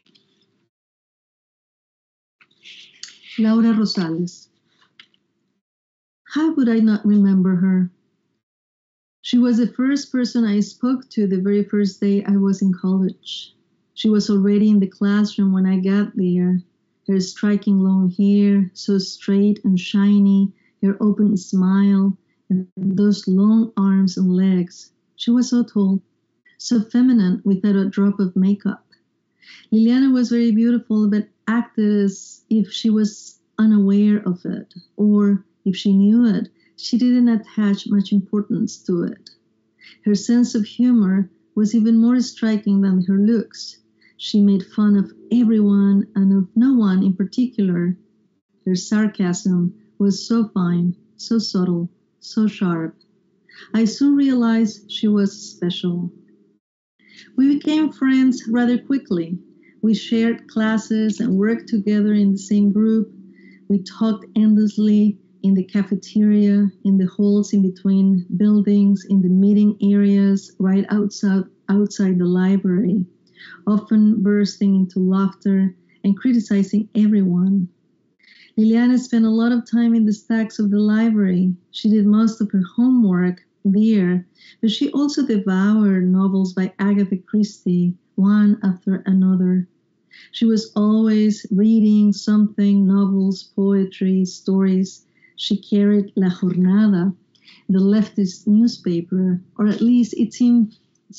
Laura Rosales. How would I not remember her? She was the first person I spoke to the very first day I was in college. She was already in the classroom when I got there. Her striking long hair, so straight and shiny, her open smile, and those long arms and legs. She was so tall, so feminine without a drop of makeup. Liliana was very beautiful, but acted as if she was unaware of it, or if she knew it, she didn't attach much importance to it. Her sense of humor was even more striking than her looks. She made fun of everyone and of no one in particular. Her sarcasm was so fine, so subtle, so sharp. I soon realized she was special. We became friends rather quickly. We shared classes and worked together in the same group. We talked endlessly in the cafeteria, in the halls in between buildings, in the meeting areas right outside the library, often bursting into laughter and criticizing everyone. Liliana spent a lot of time in the stacks of the library. She did most of her homework there, but she also devoured novels by Agatha Christie, one after another. She was always reading something, novels, poetry, stories. She carried La Jornada, the leftist newspaper, or at least it seemed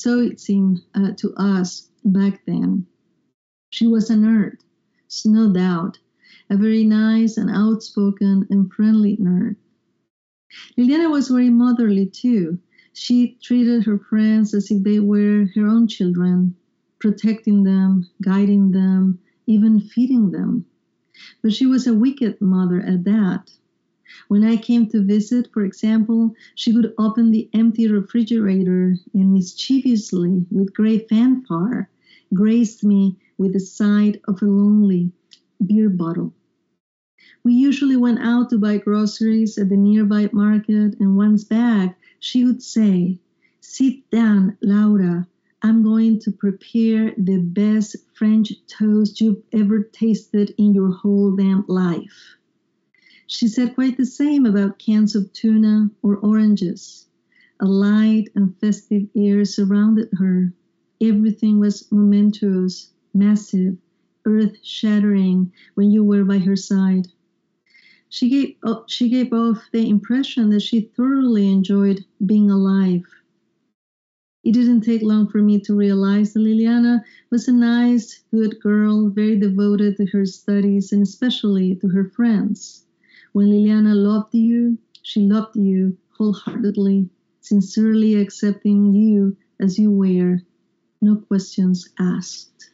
to us back then. She was a nerd, no doubt, a very nice and outspoken and friendly nerd. Liliana was very motherly too. She treated her friends as if they were her own children, protecting them, guiding them, even feeding them. But she was a wicked mother at that. When I came to visit, for example, she would open the empty refrigerator and mischievously, with great fanfare, graced me with the sight of a lonely beer bottle. We usually went out to buy groceries at the nearby market, and once back, she would say, "Sit down, Laura. I'm going to prepare the best French toast you've ever tasted in your whole damn life." She said quite the same about cans of tuna or oranges. A light and festive air surrounded her. Everything was momentous, massive, earth-shattering when you were by her side. She gave off the impression that she thoroughly enjoyed being alive. It didn't take long for me to realize that Liliana was a nice, good girl, very devoted to her studies and especially to her friends. When Liliana loved you, she loved you wholeheartedly, sincerely accepting you as you were, no questions asked.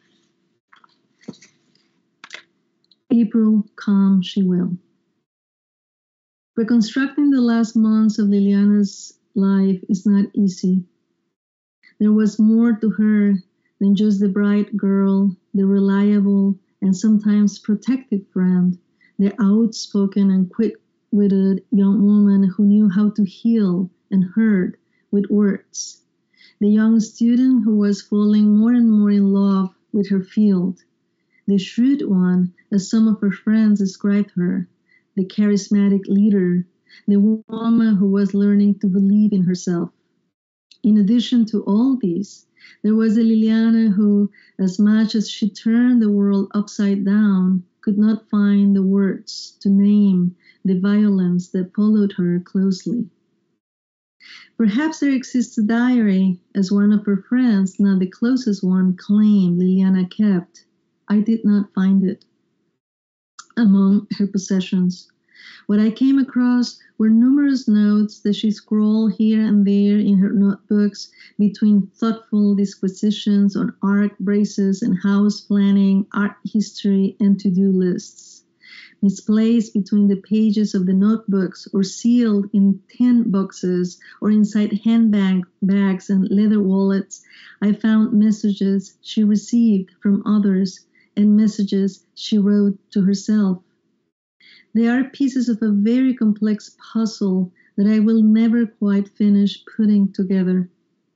April, come she will. Reconstructing the last months of Liliana's life is not easy. There was more to her than just the bright girl, the reliable and sometimes protective friend, the outspoken and quick-witted young woman who knew how to heal and hurt with words, the young student who was falling more and more in love with her field, the shrewd one, as some of her friends described her, the charismatic leader, the woman who was learning to believe in herself. In addition to all these, there was a Liliana who, as much as she turned the world upside down, could not find the words to name the violence that followed her closely. Perhaps there exists a diary, as one of her friends, not the closest one, claimed Liliana kept. I did not find it among her possessions. What I came across were numerous notes that she scrawled here and there in her notebooks between thoughtful disquisitions on art braces and house planning, art history, and to-do lists. Misplaced between the pages of the notebooks or sealed in tin boxes or inside handbags and leather wallets, I found messages she received from others and messages she wrote to herself. They are pieces of a very complex puzzle that I will never quite finish putting together.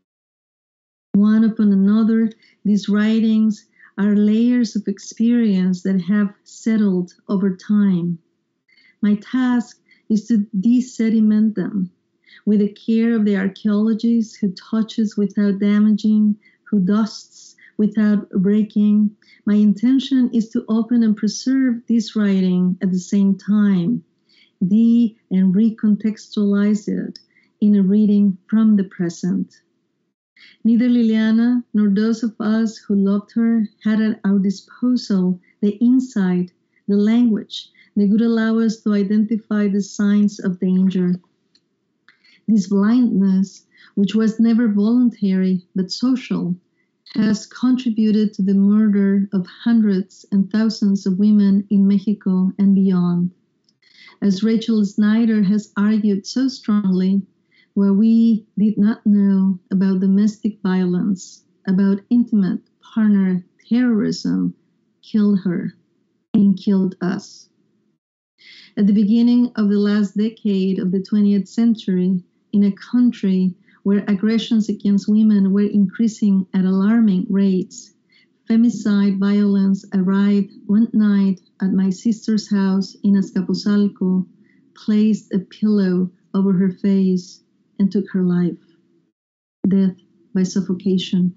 One upon another, these writings are layers of experience that have settled over time. My task is to desediment them with the care of the archaeologist who touches without damaging, who dusts without breaking. My intention is to open and preserve this writing at the same time, and recontextualize it in a reading from the present. Neither Liliana nor those of us who loved her had at our disposal the insight, the language that would allow us to identify the signs of danger. This blindness, which was never voluntary but social, has contributed to the murder of hundreds and thousands of women in Mexico and beyond. As Rachel Snyder has argued so strongly, where we did not know about domestic violence, about intimate partner terrorism, killed her and killed us. At the beginning of the last decade of the 20th century, in a country where aggressions against women were increasing at alarming rates, femicide violence arrived one night at my sister's house in Azcapotzalco, placed a pillow over her face, and took her life. Death by suffocation.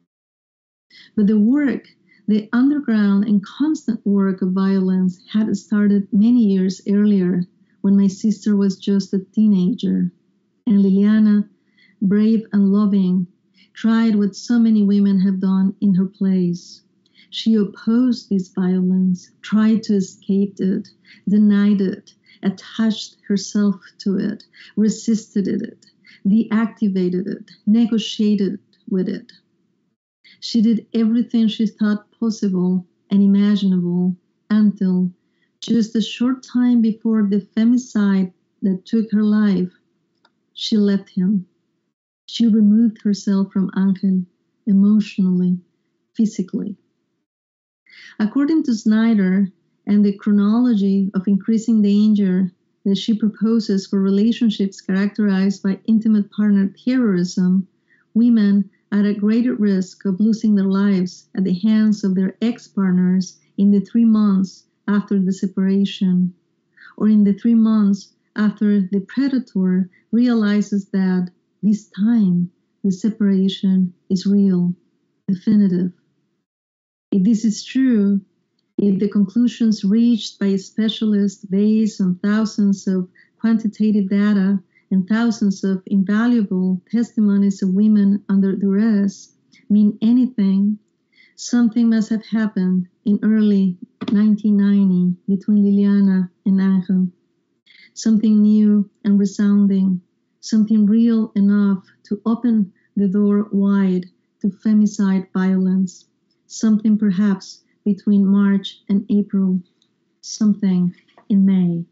But the underground and constant work of violence had started many years earlier when my sister was just a teenager. And Liliana, brave and loving, tried what so many women have done in her place. She opposed this violence, tried to escape it, denied it, attached herself to it, resisted it, deactivated it, negotiated with it. She did everything she thought possible and imaginable until just a short time before the femicide that took her life, she left him. She removed herself from Angel emotionally, physically. According to Snyder and the chronology of increasing danger that she proposes for relationships characterized by intimate partner terrorism, women are at greater risk of losing their lives at the hands of their ex-partners in the 3 months after the separation, or in the 3 months after the predator realizes that this time the separation is real, definitive. If this is true, if the conclusions reached by specialists based on thousands of quantitative data and thousands of invaluable testimonies of women under duress mean anything, something must have happened in early 1990 between Liliana and Angel. Something new and resounding, something real enough to open the door wide to femicide violence, something perhaps between March and April, something in May.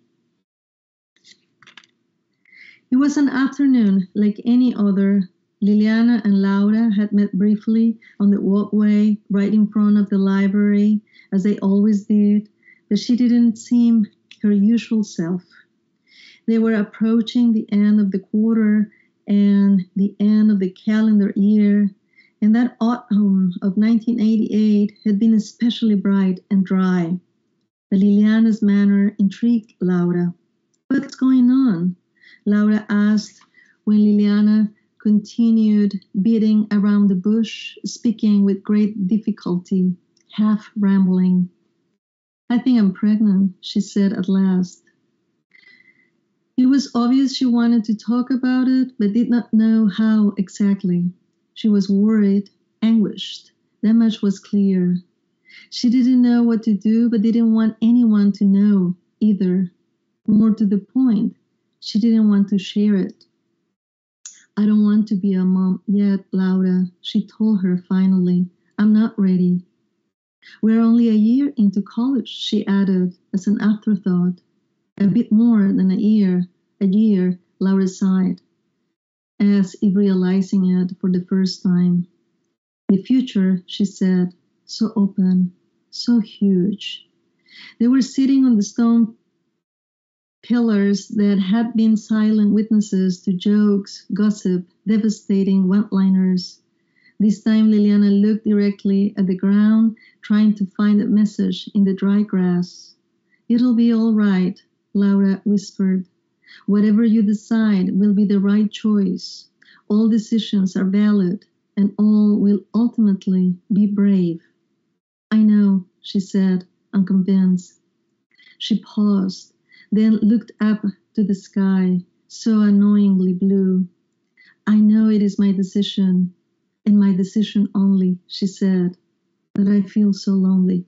It was an afternoon like any other. Liliana and Laura had met briefly on the walkway right in front of the library, as they always did, but she didn't seem her usual self. They were approaching the end of the quarter and the end of the calendar year, and that autumn of 1988 had been especially bright and dry. But Liliana's manner intrigued Laura. "What's going on?" Laura asked when Liliana continued beating around the bush, speaking with great difficulty, half rambling. "I think I'm pregnant," she said at last. It was obvious she wanted to talk about it, but did not know how exactly. She was worried, anguished. That much was clear. She didn't know what to do, but didn't want anyone to know either. More to the point, she didn't want to share it. I don't want to be a mom yet, Laura, she told her finally. I'm not ready. We're only a year into college, she added as an afterthought. A bit more than a year, Laura sighed, as if realizing it for the first time. The future, she said, so open, so huge. They were sitting on the stone pillars that had been silent witnesses to jokes, gossip, devastating one-liners. This time Liliana looked directly at the ground, trying to find a message in the dry grass. It'll be all right, Laura whispered. Whatever you decide will be the right choice. All decisions are valid, and all will ultimately be brave. I know, she said, unconvinced. She paused, then looked up to the sky, so annoyingly blue. I know it is my decision, and my decision only, she said, but I feel so lonely.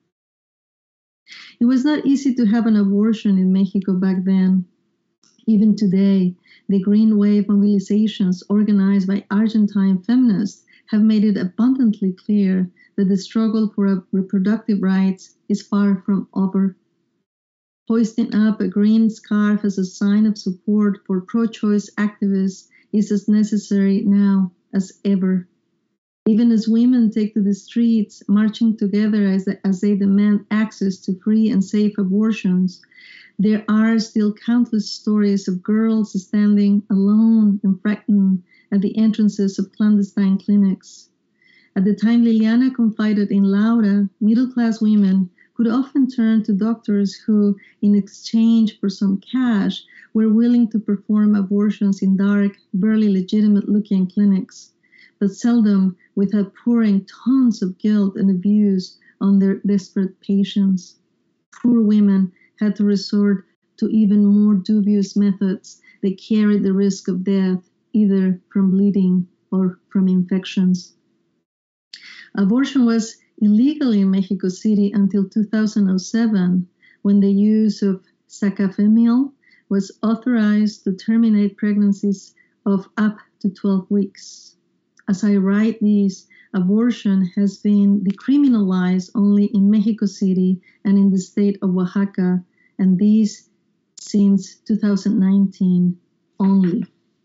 It was not easy to have an abortion in Mexico back then. Even today, the Green Wave mobilizations organized by Argentine feminists have made it abundantly clear that the struggle for reproductive rights is far from over. Hoisting up a green scarf as a sign of support for pro-choice activists is as necessary now as ever. Even as women take to the streets, marching together as they demand access to free and safe abortions, there are still countless stories of girls standing alone and frightened at the entrances of clandestine clinics. At the time Liliana confided in Laura, middle-class women could often turn to doctors who, in exchange for some cash, were willing to perform abortions in dark, barely legitimate-looking clinics, but seldom without pouring tons of guilt and abuse on their desperate patients. Poor women had to resort to even more dubious methods that carried the risk of death, either from bleeding or from infections. Abortion was illegal in Mexico City until 2007, when the use of Sacafemil was authorized to terminate pregnancies of up to 12 weeks. As I write this, abortion has been decriminalized only in Mexico City and in the state of Oaxaca, and this since 2019 only.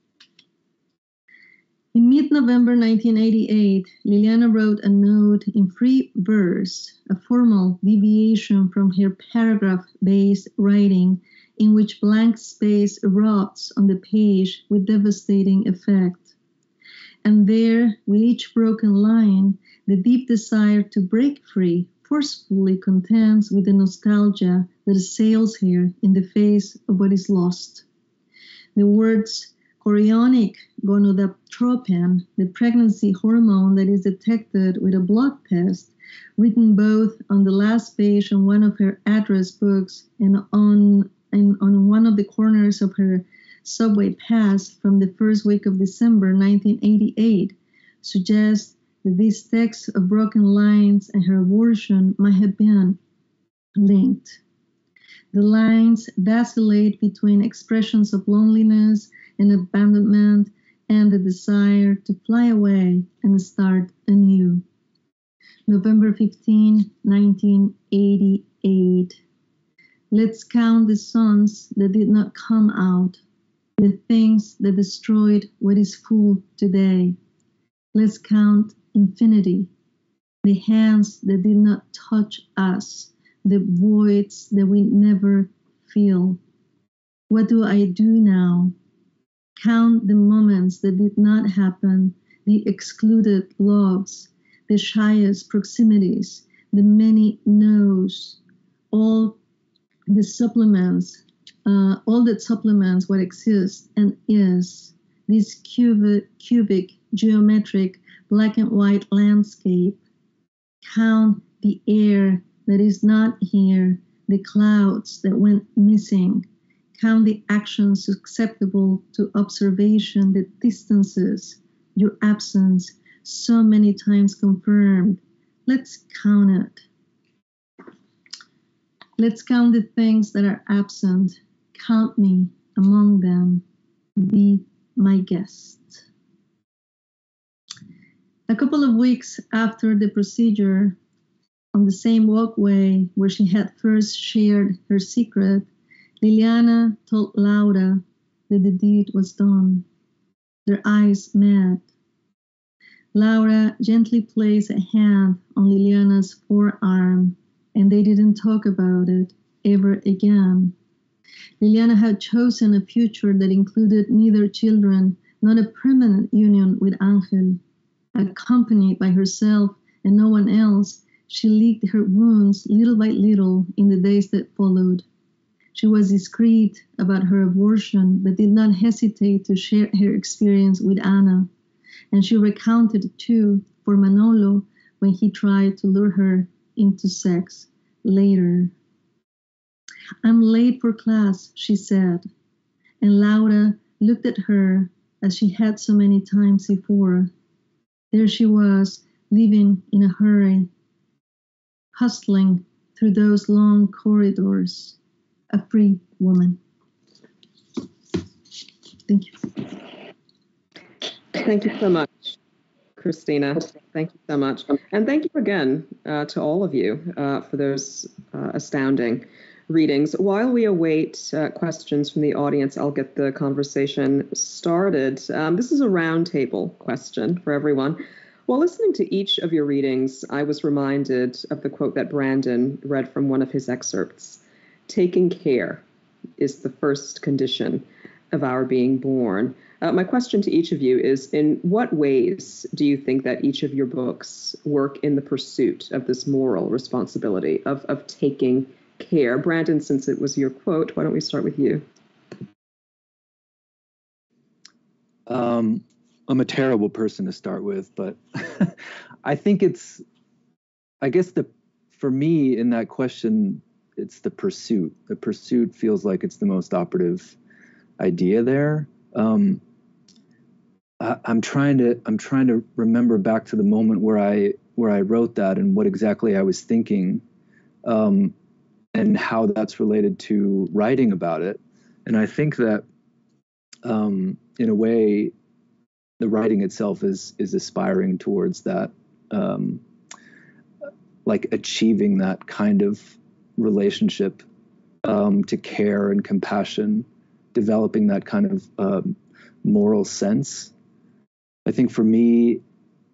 In mid-November 1988, Liliana wrote a note in free verse, a formal deviation from her paragraph-based writing in which blank space erupts on the page with devastating effect. And there, with each broken line, the deep desire to break free forcefully contends with the nostalgia that assails her in the face of what is lost. The words chorionic gonadotropin, the pregnancy hormone that is detected with a blood test, written both on the last page on one of her address books and on one of the corners of her subway pass from the first week of December 1988, suggests that this text of broken lines and her abortion might have been linked. The lines vacillate between expressions of loneliness and abandonment and the desire to fly away and start anew. November 15, 1988. Let's count the suns that did not come out, the things that destroyed what is full today. Let's count infinity, the hands that did not touch us, the voids that we never feel. What do I do now? Count the moments that did not happen, the excluded loves, the shyest proximities, the many no's, all that supplements what exists and is, this cubic, geometric, black and white landscape. Count the air that is not here, the clouds that went missing. Count the actions acceptable to observation, the distances, your absence, so many times confirmed. Let's count it. Let's count the things that are absent, count me among them. Be my guest. A couple of weeks after the procedure, on the same walkway where she had first shared her secret, Liliana told Laura that the deed was done. Their eyes met. Laura gently placed a hand on Liliana's forearm, and they didn't talk about it ever again. Liliana had chosen a future that included neither children, not a permanent union with Angel. Accompanied by herself and no one else, she licked her wounds little by little in the days that followed. She was discreet about her abortion, but did not hesitate to share her experience with Ana. And she recounted it too for Manolo when he tried to lure her into sex later. I'm late for class, she said. And Laura looked at her as she had so many times before. There she was, living in a hurry, hustling through those long corridors, a free woman. Thank you. Thank you so much, Christina. Thank you so much. And thank you again to all of you for those astounding readings. While we await questions from the audience, I'll get the conversation started. This is a roundtable question for everyone. While listening to each of your readings, I was reminded of the quote that Brandon read from one of his excerpts. Taking care is the first condition of our being born. My question to each of you is, in what ways do you think that each of your books work in the pursuit of this moral responsibility of taking care? Brandon, since it was your quote, why don't we start with you? I'm a terrible person to start with, but I think for me in that question, it's the pursuit. The pursuit feels like it's the most operative idea there. I'm trying to remember back to the moment where I wrote that and what exactly I was thinking, and how that's related to writing about it. And I think that, in a way, the writing itself is aspiring towards that, like achieving that kind of relationship to care and compassion, developing that kind of moral sense. I think for me,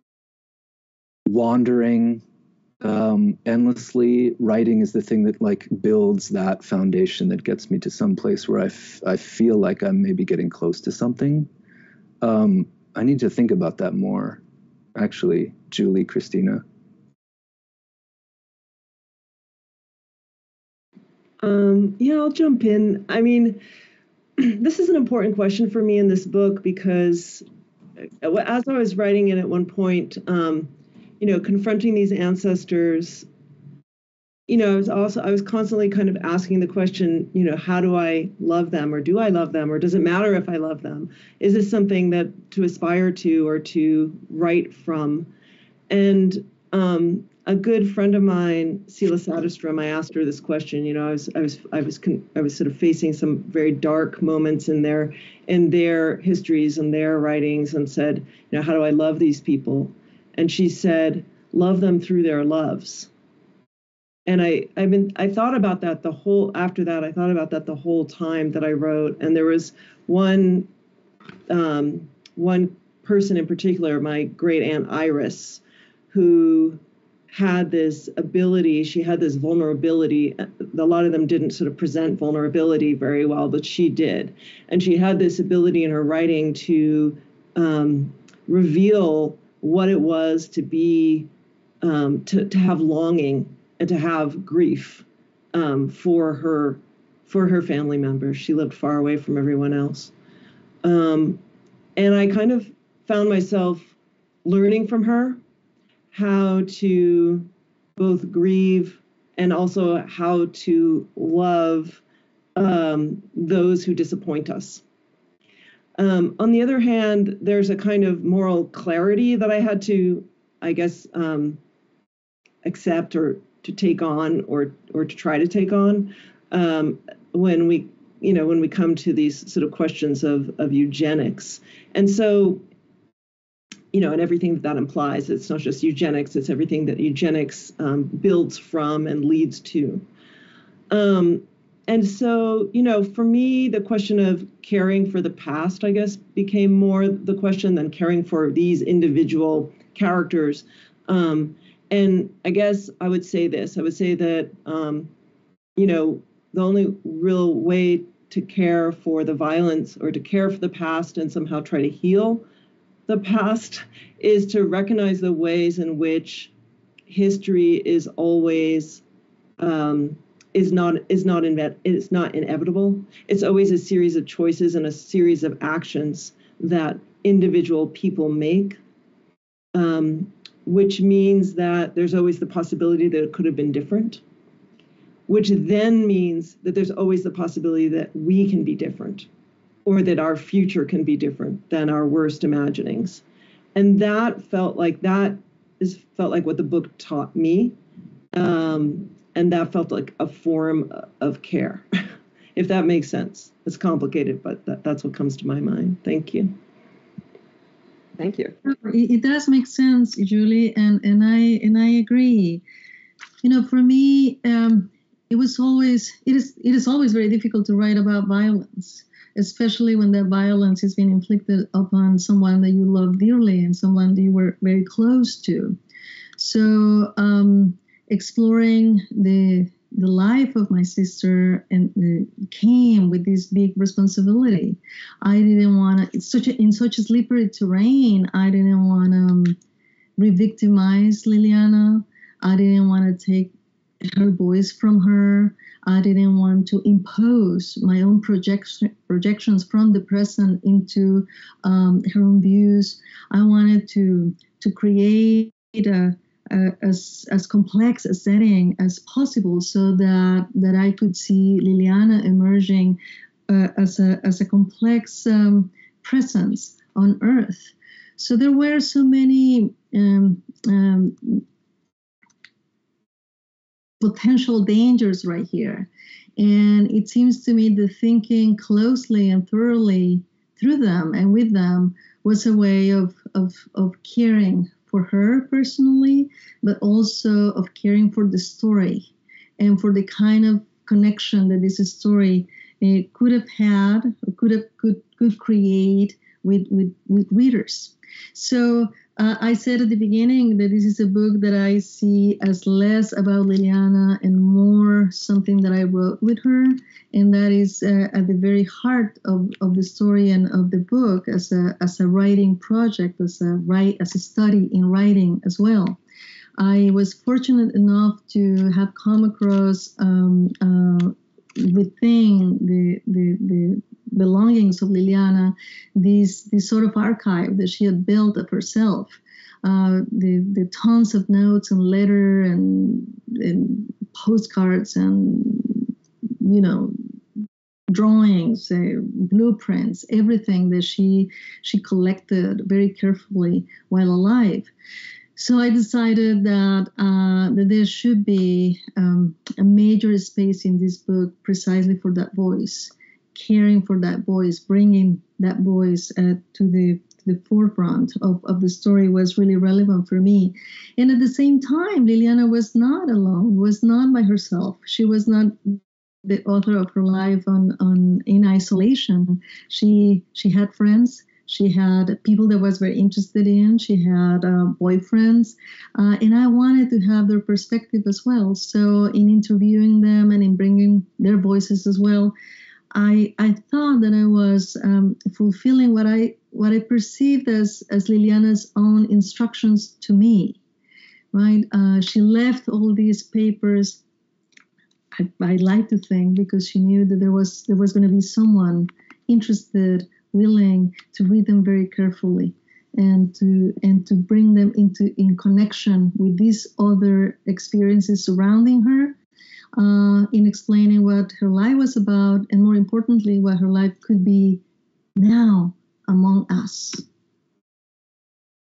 wandering endlessly, writing is the thing that like builds that foundation that gets me to some place where I feel like I'm maybe getting close to something. I need to think about that more, actually, Julie, Christina. I'll jump in. I mean, this is an important question for me in this book because as I was writing it at one point, confronting these ancestors, I was constantly kind of asking the question, how do I love them, or do I love them, or does it matter if I love them? Is this something that to aspire to or to write from? And a good friend of mine, Sela Satterstrom, I asked her this question. I was sort of facing some very dark moments in their histories and their writings, and said, how do I love these people? And she said, love them through their loves. And I thought about that the whole time that I wrote. And there was one person in particular, my great aunt Iris, who had this ability, she had this vulnerability. A lot of them didn't sort of present vulnerability very well, but she did. And she had this ability in her writing to reveal what it was to be, to have longing and to have grief for her family members. She lived far away from everyone else. And I kind of found myself learning from her how to both grieve and also how to love those who disappoint us. On the other hand, there's a kind of moral clarity that I had to, I guess, accept or to take on or to try to take on when we when we come to these sort of questions of eugenics. And so, and everything that implies. It's not just eugenics, it's everything that eugenics builds from and leads to. And so, for me, the question of caring for the past, I guess, became more the question than caring for these individual characters. And I guess I would say this. I would say that, the only real way to care for the violence or to care for the past and somehow try to heal the past is to recognize the ways in which history is always is not inevitable. It's always a series of choices and a series of actions that individual people make, which means that there's always the possibility that it could have been different, which then means that there's always the possibility that we can be different, or that our future can be different than our worst imaginings. And that felt like what the book taught me. And that felt like a form of care, if that makes sense. It's complicated, but that's what comes to my mind. Thank you. Thank you. It does make sense, Julie, and I agree. For me, it is always very difficult to write about violence, especially when that violence has been inflicted upon someone that you love dearly and someone that you were very close to. So exploring the life of my sister and came with this big responsibility. I didn't want to, in such a slippery terrain, I didn't want to re-victimize Liliana. I didn't want to take her voice from her. I didn't want to impose my own projections from the present into her own views. I wanted to create as complex a setting as possible so that I could see Liliana emerging as a complex presence on Earth. So there were so many potential dangers right here. And it seems to me that thinking closely and thoroughly through them and with them was a way of caring for her personally, but also of caring for the story and for the kind of connection that this story could have had, could create with readers. So I said at the beginning that this is a book that I see as less about Liliana and more something that I wrote with her, and that is at the very heart of the story and of the book as a writing project, as a study in writing as well. I was fortunate enough to have come across within the belongings of Liliana, this sort of archive that she had built of herself, the tons of notes and letters and postcards and drawings, blueprints, everything that she collected very carefully while alive. So I decided that there should be a major space in this book precisely for that voice, caring for that voice, bringing that voice to the forefront of the story was really relevant for me. And at the same time, Liliana was not alone, was not by herself. She was not the author of her life in isolation. She had friends. She had people that was very interested in. She had boyfriends. And I wanted to have their perspective as well. So in interviewing them and in bringing their voices as well, I thought that I was fulfilling what I perceived as Liliana's own instructions to me, right? She left all these papers, I like to think, because she knew that there was going to be someone interested, willing to read them very carefully and to bring them in connection with these other experiences surrounding her, in explaining what her life was about, and more importantly, what her life could be now among us.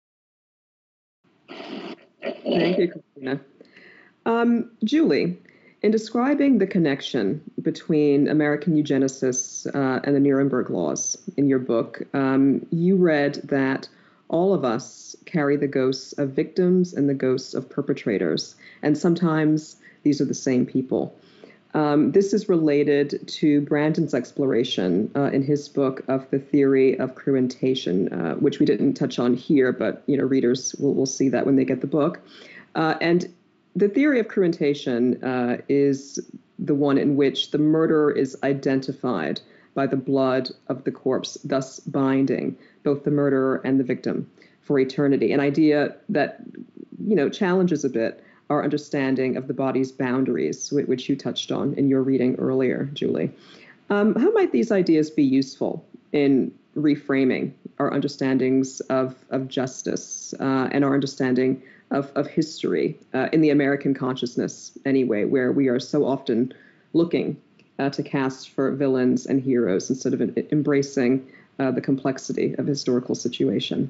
Thank you, Christina. Julie, In describing the connection between American eugenicists and the Nuremberg laws in your book, you read that all of us carry the ghosts of victims and the ghosts of perpetrators, and sometimes these are the same people. This is related to Brandon's exploration in his book of the theory of cruentation, which we didn't touch on here, but readers will see that when they get the book. And the theory of cruentation is the one in which the murderer is identified by the blood of the corpse, thus binding both the murderer and the victim for eternity. An idea that, challenges a bit our understanding of the body's boundaries, which you touched on in your reading earlier, Julie. How might these ideas be useful in reframing our understandings of justice and our understanding of history in the American consciousness, anyway, where we are so often looking to cast for villains and heroes instead of embracing the complexity of historical situation?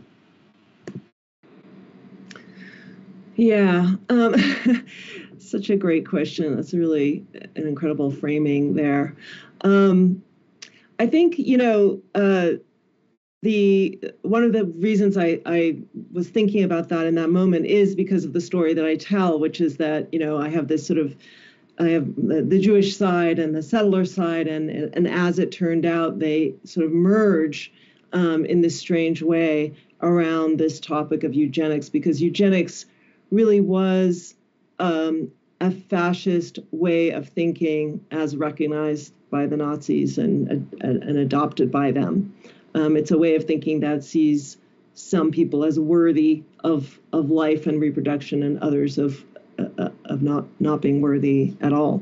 Yeah, such a great question. That's really an incredible framing there. I think, one of the reasons I was thinking about that in that moment is because of the story that I tell, which is that, I have this I have the Jewish side and the settler side, and as it turned out, they sort of merge in this strange way around this topic of eugenics, because eugenics really was a fascist way of thinking as recognized by the Nazis and adopted by them. It's a way of thinking that sees some people as worthy of life and reproduction and others of not being worthy at all.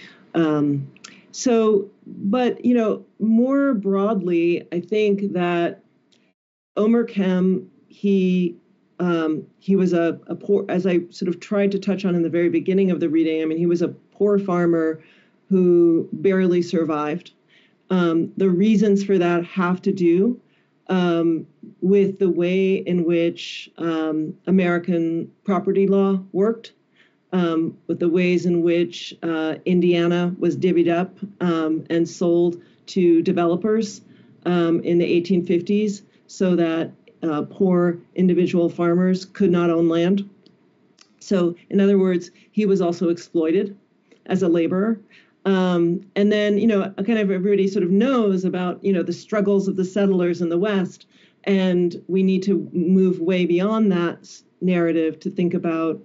But more broadly, I think that Omer Kem, he was a poor, as I sort of tried to touch on in the very beginning of the reading. I mean, he was a poor farmer who barely survived. The reasons for that have to do with the way in which American property law worked, with the ways in which Indiana was divvied up and sold to developers in the 1850s so that poor individual farmers could not own land. So, in other words, he was also exploited as a laborer. And then, kind of everybody sort of knows about, the struggles of the settlers in the West. And we need to move way beyond that narrative to think about,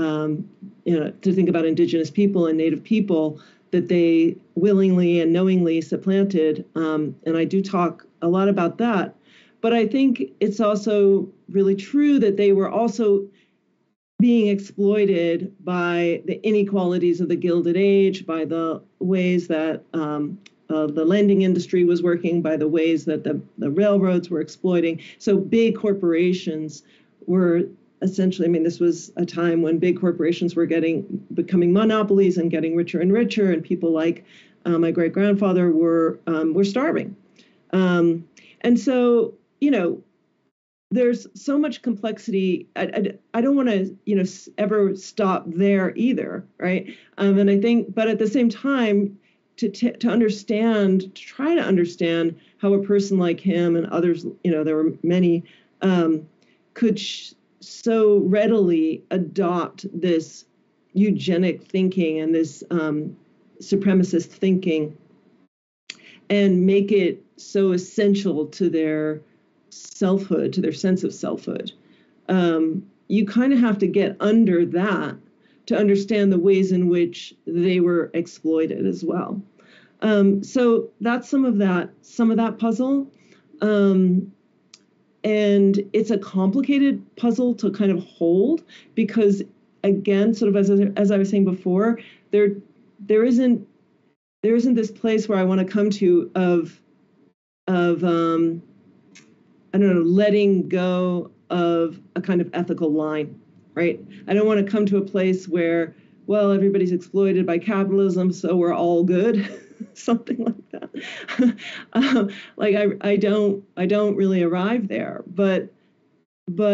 indigenous people and Native people that they willingly and knowingly supplanted. And I do talk a lot about that. But I think it's also really true that they were also being exploited by the inequalities of the Gilded Age, by the ways that the lending industry was working, by the ways that the railroads were exploiting. So big corporations were essentially, this was a time when big corporations were becoming monopolies and getting richer and richer, and people like my great-grandfather were starving. And so, there's so much complexity. I don't want to, ever stop there either, right? And I think, but at the same time, to try to understand how a person like him and others, there were many, could so readily adopt this eugenic thinking and this supremacist thinking and make it so essential to their selfhood, to their sense of selfhood. You kind of have to get under that to understand the ways in which they were exploited as well. So that's some of that puzzle. And it's a complicated puzzle to kind of hold because, again, sort of as I was saying before, there isn't this place where I want to come to of I don't know, letting go of a kind of ethical line, right? I don't want to come to a place where, well, everybody's exploited by capitalism, so we're all good, something like that. I don't really arrive there, but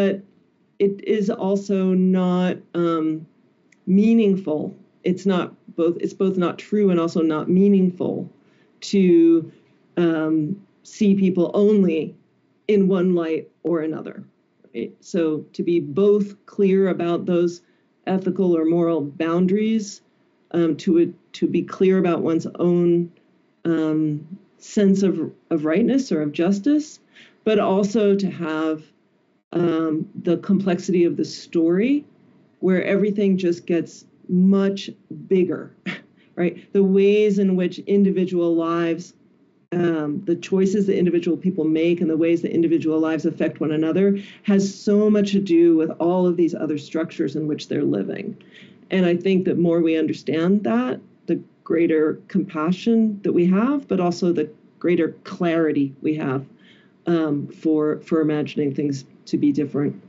it is also not meaningful. It's not it's both not true and also not meaningful to see people only in one light or another. Right? So to be both clear about those ethical or moral boundaries, to be clear about one's own sense of rightness or of justice, but also to have the complexity of the story where everything just gets much bigger, right? The ways in which individual lives, the choices that individual people make and the ways that individual lives affect one another has so much to do with all of these other structures in which they're living. And I think that more we understand that, the greater compassion that we have, but also the greater clarity we have for imagining things to be different.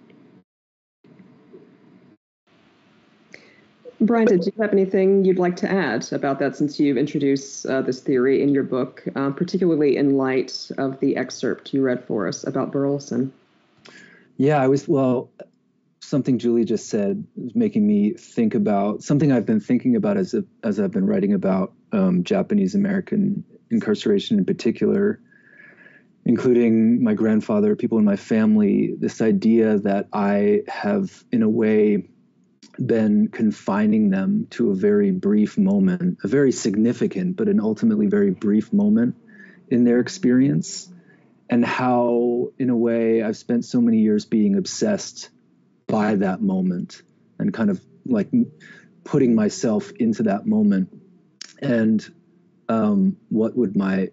Brian, did you have anything you'd like to add about that, since you've introduced this theory in your book, particularly in light of the excerpt you read for us about Burleson? Yeah, something Julie just said is making me think about something I've been thinking about as I've been writing about Japanese American incarceration in particular, including my grandfather, people in my family, this idea that I have, in a way, been confining them to a very brief moment, a very significant, but an ultimately very brief moment in their experience, and how, in a way, I've spent so many years being obsessed by that moment and kind of like putting myself into that moment. And what would my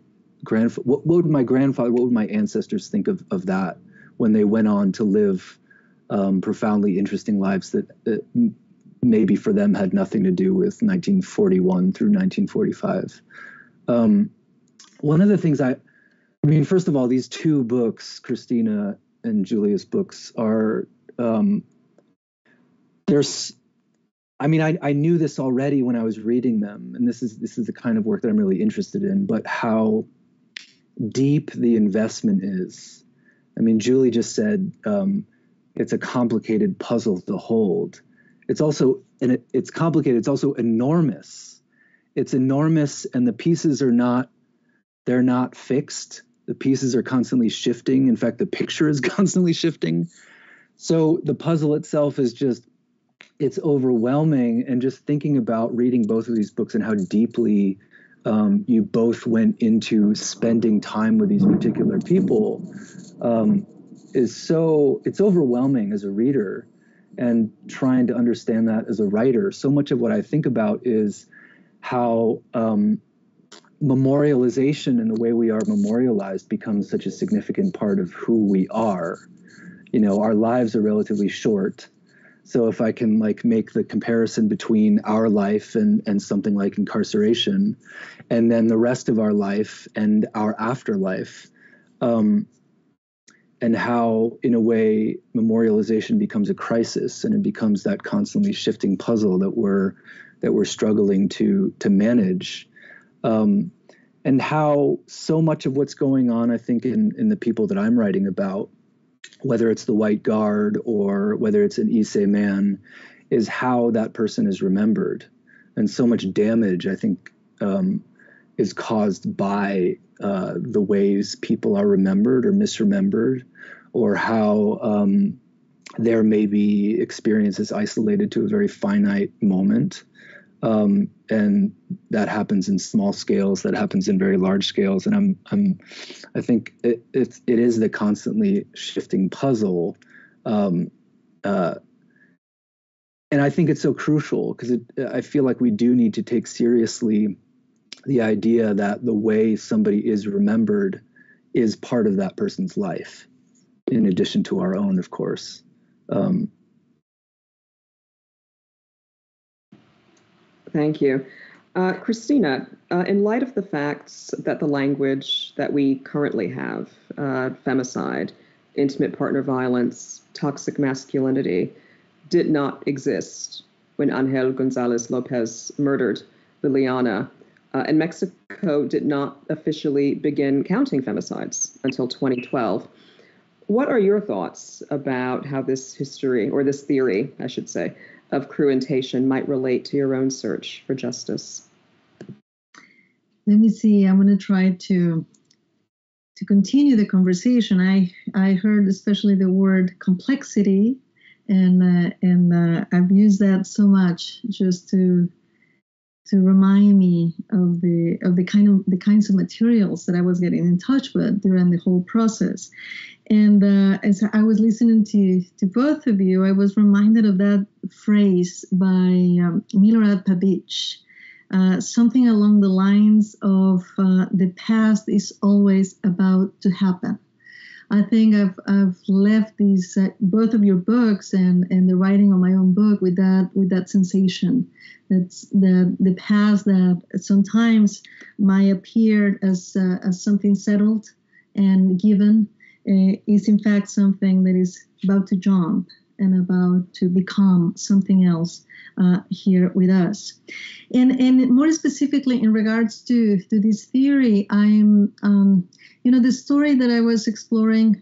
ancestors think of that when they went on to live profoundly interesting lives that maybe for them had nothing to do with 1941 through 1945. One of the things first of all, these two books, Christina and Julia's books, are I knew this already when I was reading them, and this is the kind of work that I'm really interested in, but how deep the investment is. Julie just said it's a complicated puzzle to hold. It's complicated. It's also enormous. It's enormous, and the pieces they're not fixed. The pieces are constantly shifting. In fact, the picture is constantly shifting. So the puzzle itself is it's overwhelming. And just thinking about reading both of these books and how deeply you both went into spending time with these particular people it's overwhelming as a reader, and trying to understand that as a writer. So much of what I think about is how memorialization and the way we are memorialized becomes such a significant part of who we are. Our lives are relatively short. So if I can make the comparison between our life and something like incarceration, and then the rest of our life and our afterlife, and how, in a way, memorialization becomes a crisis, and it becomes that constantly shifting puzzle that we're struggling to manage, and how so much of what's going on, I think, in the people that I'm writing about, whether it's the White Guard or whether it's an Issei man, is how that person is remembered, and so much damage, I think, is caused by the ways people are remembered or misremembered, or how their maybe experience is isolated to a very finite moment. And that happens in small scales, that happens in very large scales. And I think it is the constantly shifting puzzle. And I think it's so crucial because I feel like we do need to take seriously the idea that the way somebody is remembered is part of that person's life, in addition to our own, of course. Thank you. Christina, in light of the facts that the language that we currently have, femicide, intimate partner violence, toxic masculinity, did not exist when Angel Gonzalez Lopez murdered Liliana, and Mexico did not officially begin counting femicides until 2012. what are your thoughts about how this history, or this theory, I should say, of cruentation might relate to your own search for justice? Let me see. I'm going to try to continue the conversation. I heard especially the word complexity, and I've used that so much just to remind me of the kinds of materials that I was getting in touch with during the whole process. And as I was listening to both of you, I was reminded of that phrase by Milorad Pabic, something along the lines of the past is always about to happen. I think I've left these both of your books and the writing of my own book with that sensation. That's the past that sometimes might appear as something settled and given is in fact something that is about to jump and about to become something else here with us. And more specifically in regards to this theory, I'm the story that I was exploring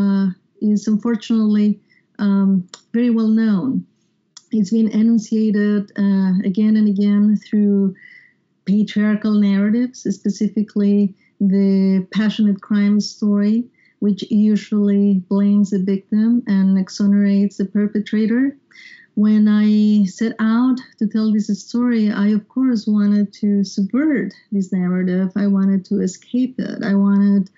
is unfortunately very well known. It's been enunciated again and again through patriarchal narratives, specifically the passionate crime story, which usually blames the victim and exonerates the perpetrator. When I set out to tell this story, I, of course, wanted to subvert this narrative. I wanted to escape it. I wanted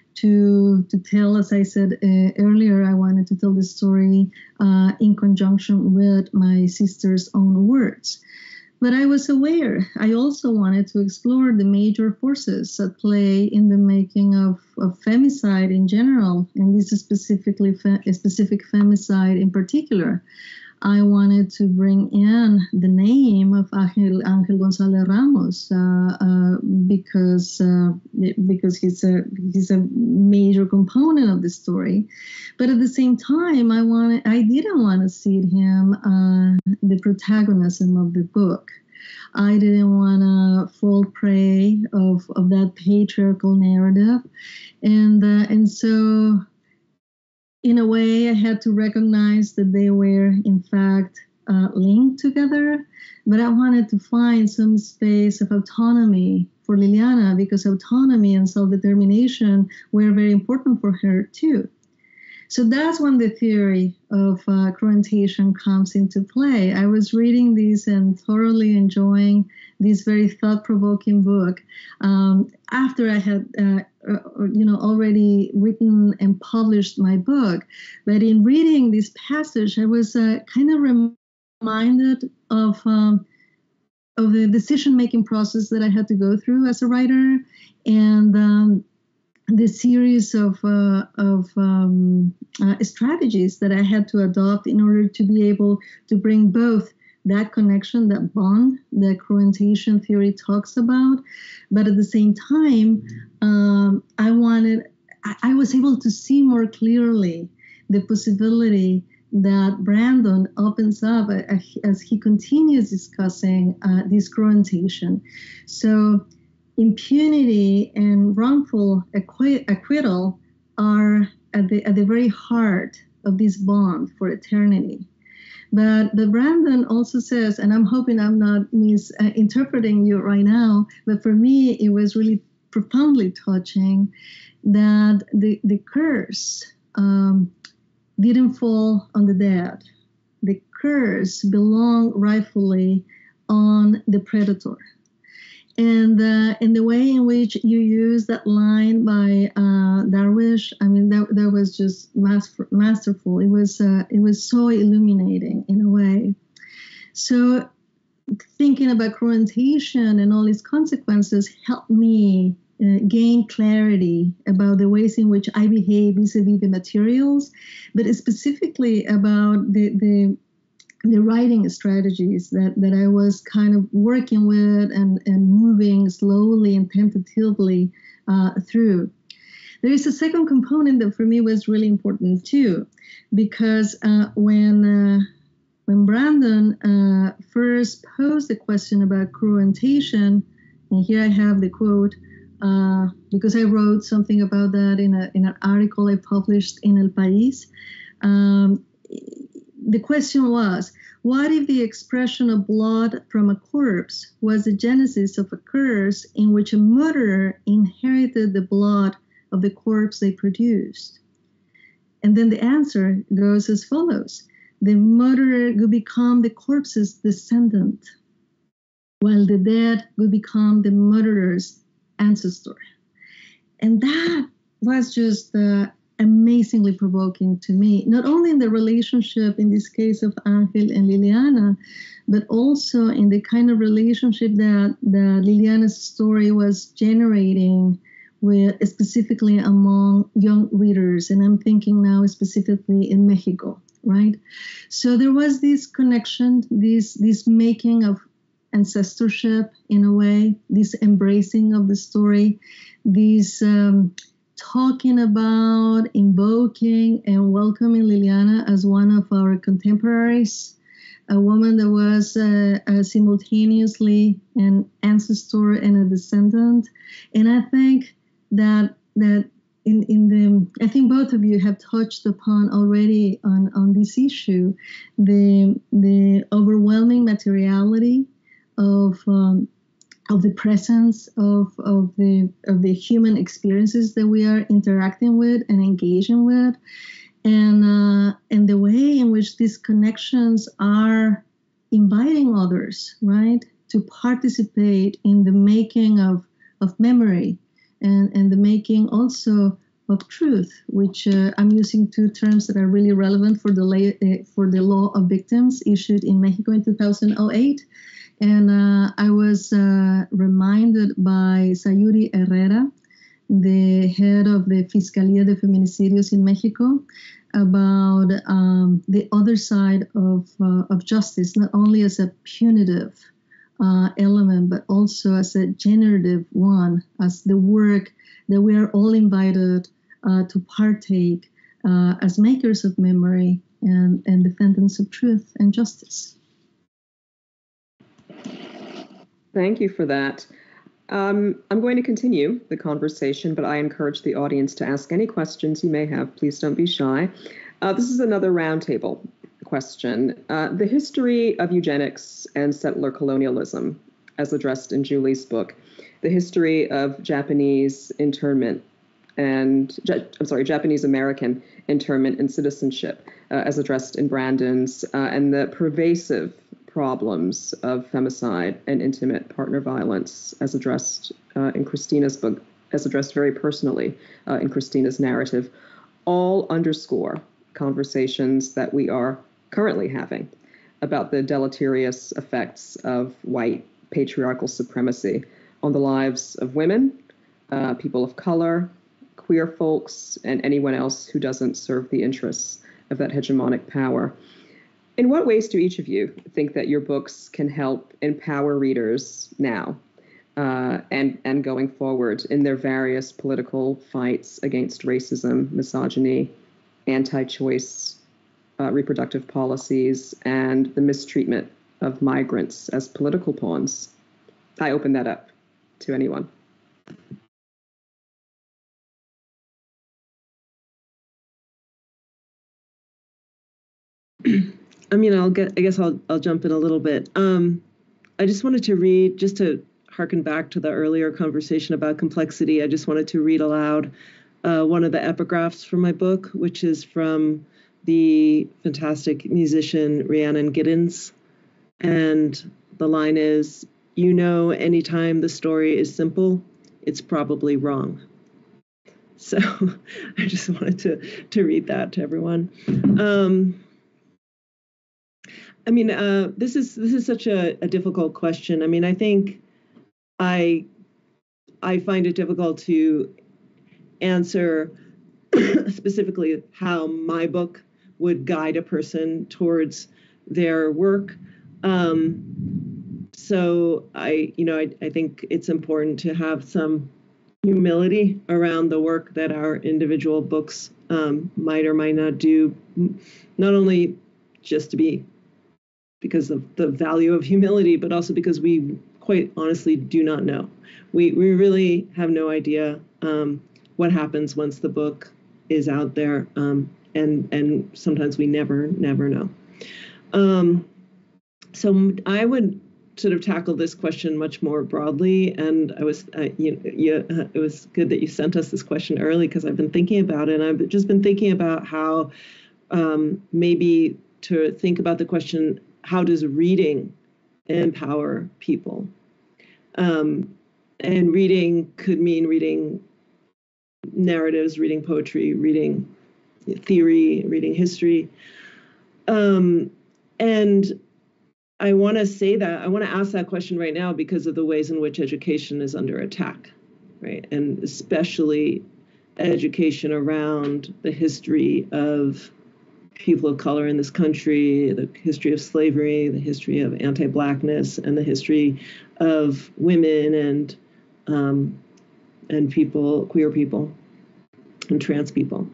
to tell, as I said earlier, I wanted to tell the story in conjunction with my sister's own words. But I was aware. I also wanted to explore the major forces at play in the making of femicide in general, and this is specific femicide in particular. I wanted to bring in the name of Ángel González Ramos because he's a major component of the story. But at the same time, I didn't want to cede him the protagonism of the book. I didn't want to fall prey of that patriarchal narrative, and so. In a way, I had to recognize that they were, in fact, linked together, but I wanted to find some space of autonomy for Liliana because autonomy and self-determination were very important for her, too. So that's when the theory of cruentation comes into play. I was reading this and thoroughly enjoying this very thought-provoking book after I had, already written and published my book. But in reading this passage, I was kind of reminded of the decision-making process that I had to go through as a writer, and the series of strategies that I had to adopt in order to be able to bring both that connection, that bond that cruentation theory talks about, but at the same time, I was able to see more clearly the possibility that Brandon opens up as he continues discussing this cruentation. So impunity and wrongful acquittal are at the very heart of this bond for eternity. But Brandon also says, and I'm hoping I'm not misinterpreting you right now, but for me it was really profoundly touching that the curse didn't fall on the dead. The curse belonged rightfully on the predator. And the way in which you use that line by Darwish, I mean, that was just masterful. It was so illuminating in a way. So thinking about cruentation and all its consequences helped me gain clarity about the ways in which I behave vis-a-vis the materials, but specifically about the writing strategies that I was kind of working with and moving slowly and tentatively through. There is a second component that for me was really important too, because when Brandon first posed the question about cruentation, and here I have the quote, because I wrote something about that in an article I published in El País. The question was, what if the expression of blood from a corpse was the genesis of a curse in which a murderer inherited the blood of the corpse they produced? And then the answer goes as follows. The murderer would become the corpse's descendant, while the dead would become the murderer's ancestor. And that was just amazingly provoking to me, not only in the relationship, in this case of Angel and Liliana, but also in the kind of relationship that Liliana's story was generating with specifically among young readers. And I'm thinking now specifically in Mexico, right? So there was this connection, this making of ancestorship in a way, this embracing of the story, this talking about, invoking, and welcoming Liliana as one of our contemporaries, a woman that was simultaneously an ancestor and a descendant. And I think that I think both of you have touched upon already on this issue, the overwhelming materiality of the presence of the human experiences that we are interacting with and engaging with, and the way in which these connections are inviting others, right, to participate in the making of memory and the making also of truth, which I'm using two terms that are really relevant for the law of victims issued in Mexico in 2008. And I was reminded by Sayuri Herrera, the head of the Fiscalía de Feminicidios in Mexico, about the other side of justice, not only as a punitive element, but also as a generative one, as the work that we are all invited to partake as makers of memory and defendants of truth and justice. Thank you for that. I'm going to continue the conversation, but I encourage the audience to ask any questions you may have. Please don't be shy. This is another roundtable question. The history of eugenics and settler colonialism, as addressed in Julie's book, the history of Japanese internment and, Japanese American internment and citizenship, as addressed in Brandon's, and the pervasive problems of femicide and intimate partner violence, as addressed in Christina's book, as addressed very personally in Christina's narrative, all underscore conversations that we are currently having about the deleterious effects of white patriarchal supremacy on the lives of women, people of color, queer folks, and anyone else who doesn't serve the interests of that hegemonic power. In what ways do each of you think that your books can help empower readers now and going forward in their various political fights against racism, misogyny, anti-choice reproductive policies, and the mistreatment of migrants as political pawns? I open that up to anyone. I mean, I guess I'll jump in a little bit. I just wanted to read, just to harken back to the earlier conversation about complexity. I just wanted to read aloud one of the epigraphs from my book, which is from the fantastic musician Rhiannon Giddens. And the line is, "You know, anytime the story is simple, it's probably wrong." So I just wanted to read that to everyone. I mean, this is such a difficult question. I mean, I think I find it difficult to answer specifically how my book would guide a person towards their work. So I think it's important to have some humility around the work that our individual books might or might not do, not only just to be because of the value of humility, but also because we quite honestly do not know. We really have no idea what happens once the book is out there, and sometimes we never know. So I would sort of tackle this question much more broadly, and it was good that you sent us this question early, because I've been thinking about it, and I've just been thinking about how maybe to think about the question, how does reading empower people? And reading could mean reading narratives, reading poetry, reading theory, reading history. And I want to ask that question right now because of the ways in which education is under attack, right? And especially education around the history of people of color in this country, the history of slavery, the history of anti-Blackness, and the history of women and people, queer people, and trans people.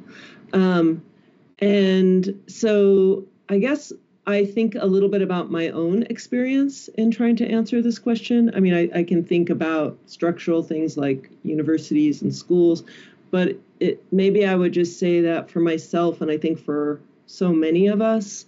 And so I guess I think a little bit about my own experience in trying to answer this question. I mean, I can think about structural things like universities and schools, but maybe I would just say that for myself, and I think for so many of us,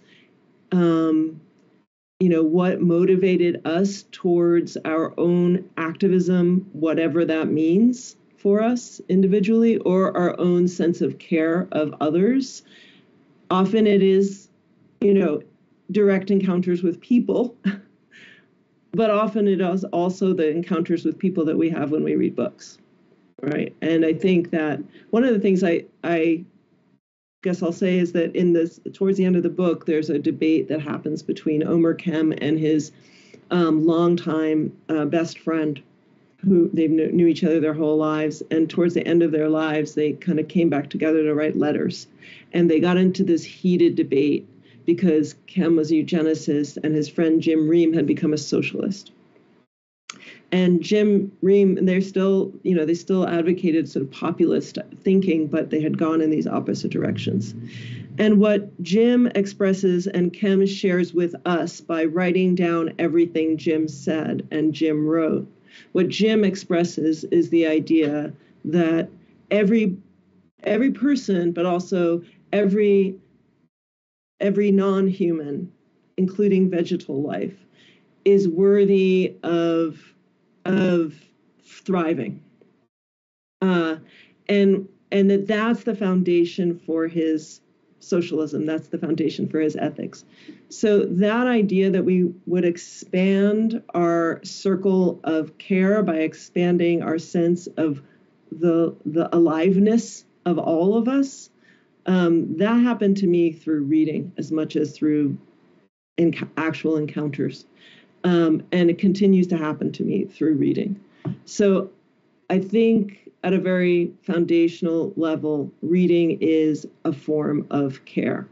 what motivated us towards our own activism, whatever that means for us individually, or our own sense of care of others. Often it is, direct encounters with people, but often it is also the encounters with people that we have when we read books, right? And I think that one of the things I guess I'll say is that towards the end of the book, there's a debate that happens between Omer Kem and his longtime best friend, who they knew each other their whole lives. And towards the end of their lives, they kind of came back together to write letters. And they got into this heated debate because Kem was a eugenicist and his friend Jim Ream had become a socialist. And Jim Ream, they still advocated sort of populist thinking, but they had gone in these opposite directions. And what Jim expresses and Kem shares with us by writing down everything Jim said and Jim wrote, what Jim expresses is the idea that every person, but also every non-human, including vegetal life, is worthy of thriving, and that's the foundation for his socialism. That's the foundation for his ethics. So that idea that we would expand our circle of care by expanding our sense of the aliveness of all of us, that happened to me through reading as much as through actual encounters. And it continues to happen to me through reading. So I think at a very foundational level, reading is a form of care.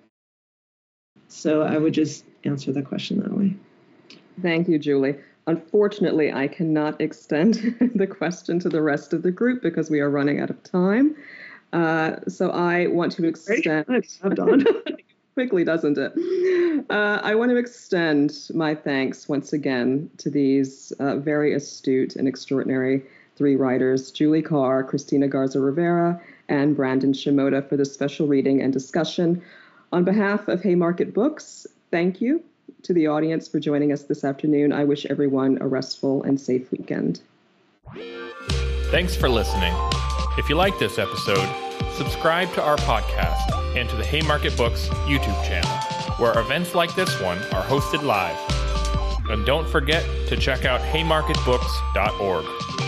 So I would just answer the question that way. Thank you, Julie. Unfortunately, I cannot extend the question to the rest of the group because we are running out of time. So I want to extend... I'm done. Quickly, doesn't it? I want to extend my thanks once again to these very astute and extraordinary three writers, Julie Carr, Cristina Garza Rivera, and Brandon Shimoda, for this special reading and discussion. On behalf of Haymarket Books, thank you to the audience for joining us this afternoon. I wish everyone a restful and safe weekend. Thanks for listening. If you like this episode, subscribe to our podcast and to the Haymarket Books YouTube channel, where events like this one are hosted live. And don't forget to check out haymarketbooks.org.